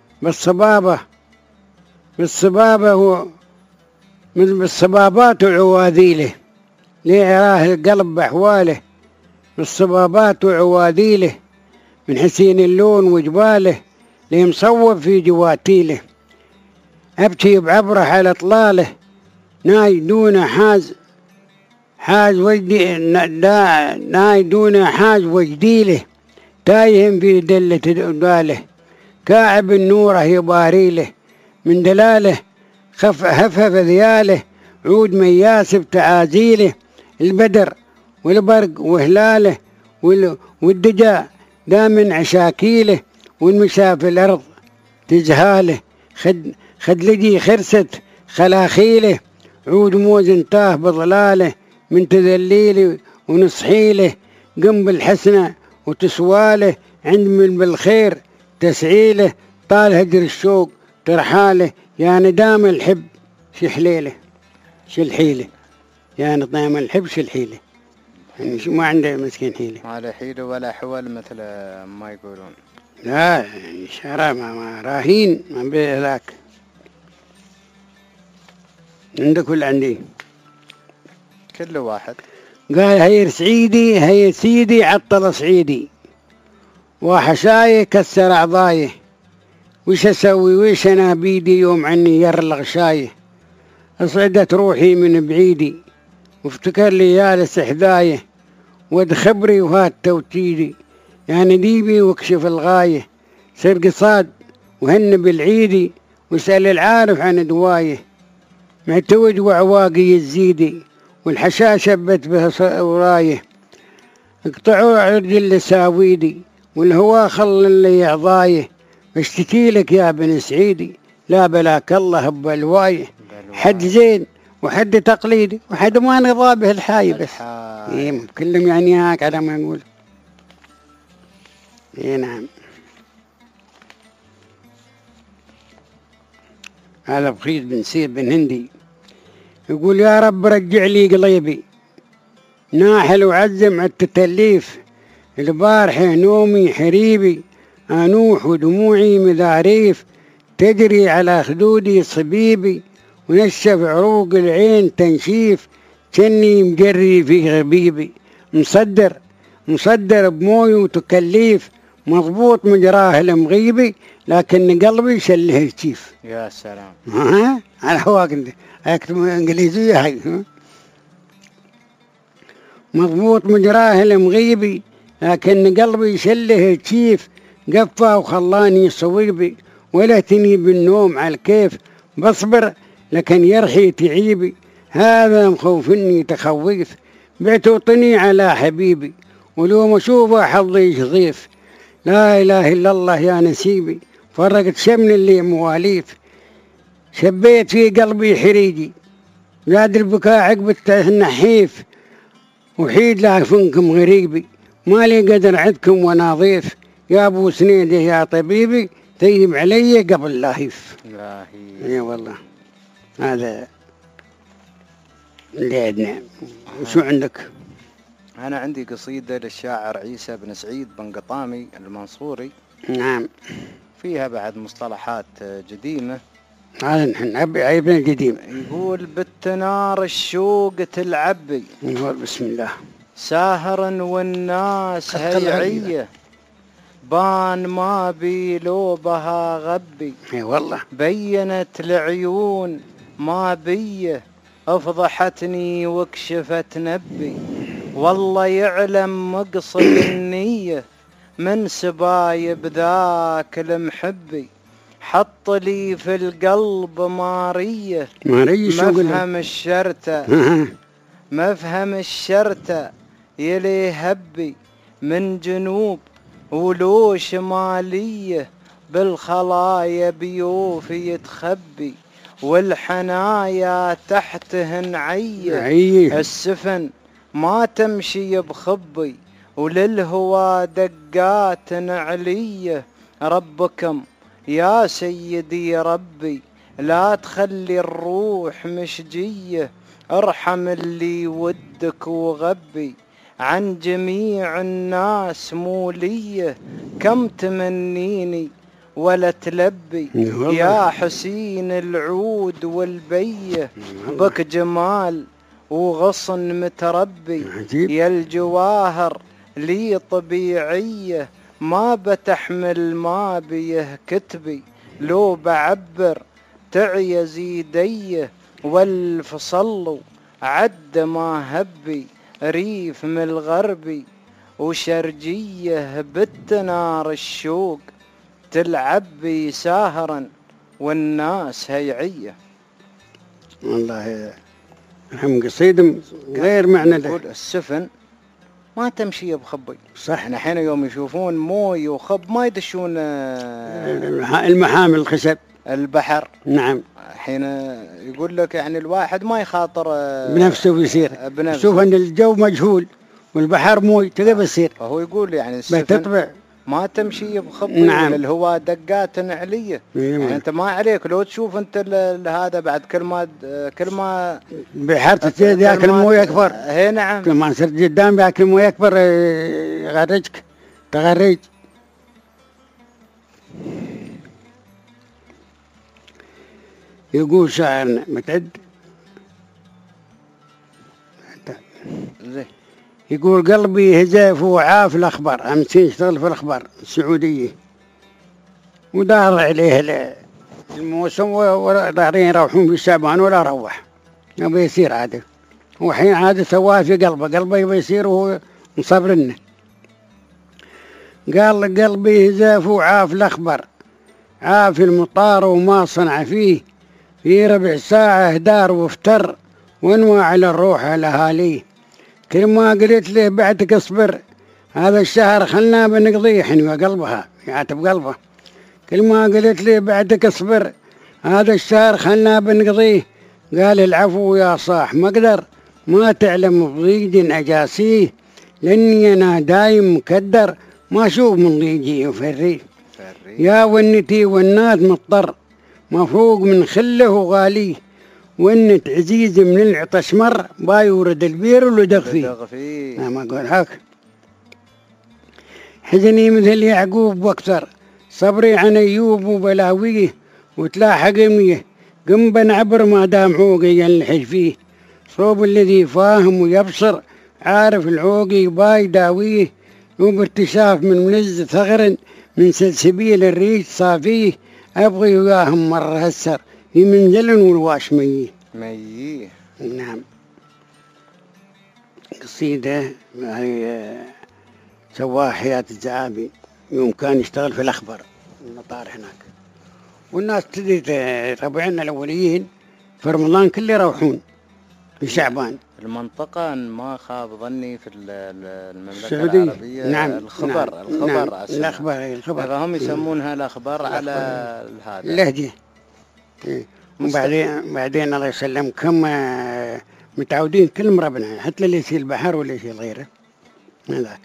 بالصبابات وعواذيله لي عراه القلب بأحواله بالصبابات وعواذيله من حسين اللون وجباله لي مصوب في جواتيله أبكي بعبره على طلاله ناي دون حاز وجدي ناي دون حاز وجديله تايهم في دلة داله كاعب النوره يباريله من دلاله هفف ذياله عود مياس بتعازيله البدر والبرق وهلاله والدجا دام عشاكيله والمشى في الأرض تجهاله خدلجي خرست خلاخيله عود موز انتاه بضلاله من تذليله ونصحيله قم بالحسنة وتسواله عند من بالخير تسعيله طال هجر الشوق ترحاله يا ندام الحب شحليله شلحيله يا ندام الحب شلحيله يعني ما عنده مسكين حيله ما له حيله ولا حول مثل ما يقولون. لا شرع ما راهين ما بهلاك عندك ولا عندي كل واحد قال هير سعيدي هير سيدي عطل صعيدي وحشايه كسر أعضايه وش أسوي وش أنا بيدي يوم عني يرلغ شايه أصعدت روحي من بعيدي وافتكر ليالي سحدايه ود خبري وهات توتيدي يا نديبي واكشف الغايه سر قصاد وهن بالعيدي واسأل العارف عن دوايه معتوج وعواقي الزيدي والحشا شبت بها ورايه اقطعوا عرج لساويدي والهوا خل اللي يعضايه بشتكي لك يا بن سعيدي لا بلاك الله ببلوايه حد زين وحد تقليدي وحد ما نضى به الحاي بس كلهم يعني هاك على ما نقول. اي نعم هذا بخيت بن سيد بن هندي يقول يا رب رجع لي قليبي ناحل وعزم التتليف البارحة نومي حريبي أنوح ودموعي مذاريف تجري على خدودي صبيبي ونشف عروق العين تنشيف كني مجري في غبيبي مصدر بموي وتكليف مضبوط مجراه المغيبي لكن قلبي شله الشيف. يا سلام ها على هواك اكتب انجليزيه هاي مضبوط مجراه المغيبي لكن قلبي شله الشيف قفى وخلاني صويبي ولا تني بالنوم على الكيف بصبر لكن يرخي تعيبي هذا مخوفني تخويف بعت وطني على حبيبي ولو ما اشوفه حظي شظيف لا اله الا الله يا نسيبي فرقت شمل اللي مواليف شبيت في قلبي حريجي زاد البكاء عقب النحيف وحيد لا فنكم غريبي مالي قدر عدكم ونظيف يا ابو سنيده يا طبيبي طيب علي قبل لاهيف. اي والله هذا اللي عندنا. وشو عندك؟ أنا عندي قصيدة للشاعر عيسى بن سعيد بن قطامي المنصوري. نعم فيها بعد مصطلحات قديمة. هذا نحن عيبنا القديم. يقول بالتنار الشوق تلعبي يقول بسم الله ساهرا والناس هيعية بان ما بي لوبها غبي. اي والله بينت العيون ما بيه افضحتني وكشفت نبي. والله يعلم مقصد النية من سبايب ذاك المحبي. حط لي في القلب مارية مفهم الشرطة مفهم الشرطة يلي هبي من جنوب ولو شمالية بالخلايا بيوفي يتخبي. والحنايا تحتهن عية السفن ما تمشي بخبي. وللهوى دقات علية ربكم يا سيدي ربي لا تخلي الروح مشجية. ارحم اللي ودك وغبي عن جميع الناس موليه، كم تمنيني ولا تلبي يا حسين العود والبيه، بك جمال وغصن متربي يا الجواهر لي طبيعيه، ما بتحمل ما بيه كتبي لو بعبر تعي زيديه، والف صلوا عد ما هبي ريف من الغربي، وشرجيه بت نار الشوق تلعب بي ساهرا والناس هيعيه. والله هم قصيدة غير معنى له. السفن ما تمشي بخبي، صح. احنا حين يوم يشوفون موي وخب ما يدشون المحامل الخشب البحر. نعم. حين يقول لك يعني الواحد ما يخاطر بنفسه بيصير بنفسه. شوف ان الجو مجهول والبحر موي تقدر يصير. فهو يقول يعني السفن ما تمشي بخبي. نعم. الهواء دقات عليه. يعني انت ما عليك لو تشوف انت هذا بعد كل ما بحر تزيد ياكل مويه اكبر. اي نعم. كل ما صرت قدام ياكل مويه اكبر يغرجك تغرج. يقول شاعرنا متعد يقول قلبي هزاف وعاف الأخبار. أمسين اشتغل في الأخبار السعودية ودار عليه الموسم ودارين يروحون في شعبان ولا روح يبي يصير عاده. وحين عاد سواه في قلبه يبي يصير وهو مصبرنه. قال قلبي هزاف وعاف الأخبار عاف المطار وما صنع فيه في ربع ساعة هدار وافتر وانوى على الروح على هاليه. كل ما قلت له بعدك اصبر هذا الشهر خلنا بنقضيه حنوى قلبها يعتب قلبه. كل ما قلت له بعدك اصبر هذا الشهر خلنا بنقضيه قال العفو يا صاح ما اقدر ما تعلم بضيق اجاسيه لاني انا دايم مكدر ما اشوف من ضيقي وفريه. يا ونتي والنات مضطر مفروق من خله وغاليه وانت عزيز من العطش مر بايورد البير ولدغ فيه. ما اقول هاك حزني مثل يعقوب واكثر صبري عن ايوب وبلاويه وتلاحق منيه قم بنعبر ما دام عوقي ينلحج فيه. صوب الذي فاهم ويبصر عارف العوقي باي داويه وبارتشاف من ملز ثغر من سلسبيل الريش صافيه ابغي وياهم مره هسر في منزل والواش ميه. نعم. قصيدة هي سواها حياة الزعابي يوم كان يشتغل في الأخبار المطار هناك والناس تدري ربعنا الأوليين في رمضان كله يروحون في شعبان. المنطقة ما خاب ظني في المملكة السعودية. العربية. نعم. الخبر نعم. الأخبار هم يسمونها الأخبار على هذا اللهجة. وبعدين الله يسلمكم متعودين كل مربنا حتى اللي يصير البحر ولا يصير غيره هذاك.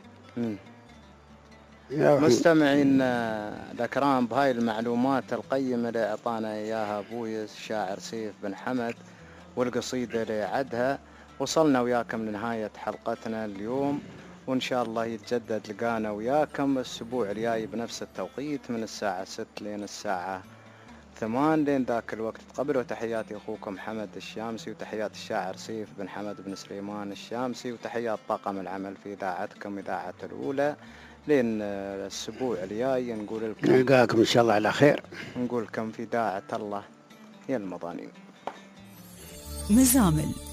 مستمعين الأكرام بهاي المعلومات القيمة اللي أعطانا إياها بويس الشاعر سيف بن حمد والقصيدة اللي عدها وصلنا وياكم لنهاية حلقتنا اليوم وإن شاء الله يتجدد لقانا وياكم الأسبوع الجاي بنفس التوقيت من الساعة 6 لين الساعة 8 لين ذاك الوقت. تقبلوا تحياتي أخوكم حمد الشامسي وتحيات الشاعر سيف بن حمد بن سليمان الشامسي وتحيات طاقم العمل في إذاعتكم إذاعة الأولى. لين الأسبوع الجاي نقول لكم نلقاكم إن شاء الله على خير. نقول لكم في داعة الله يا المضانين. مزامل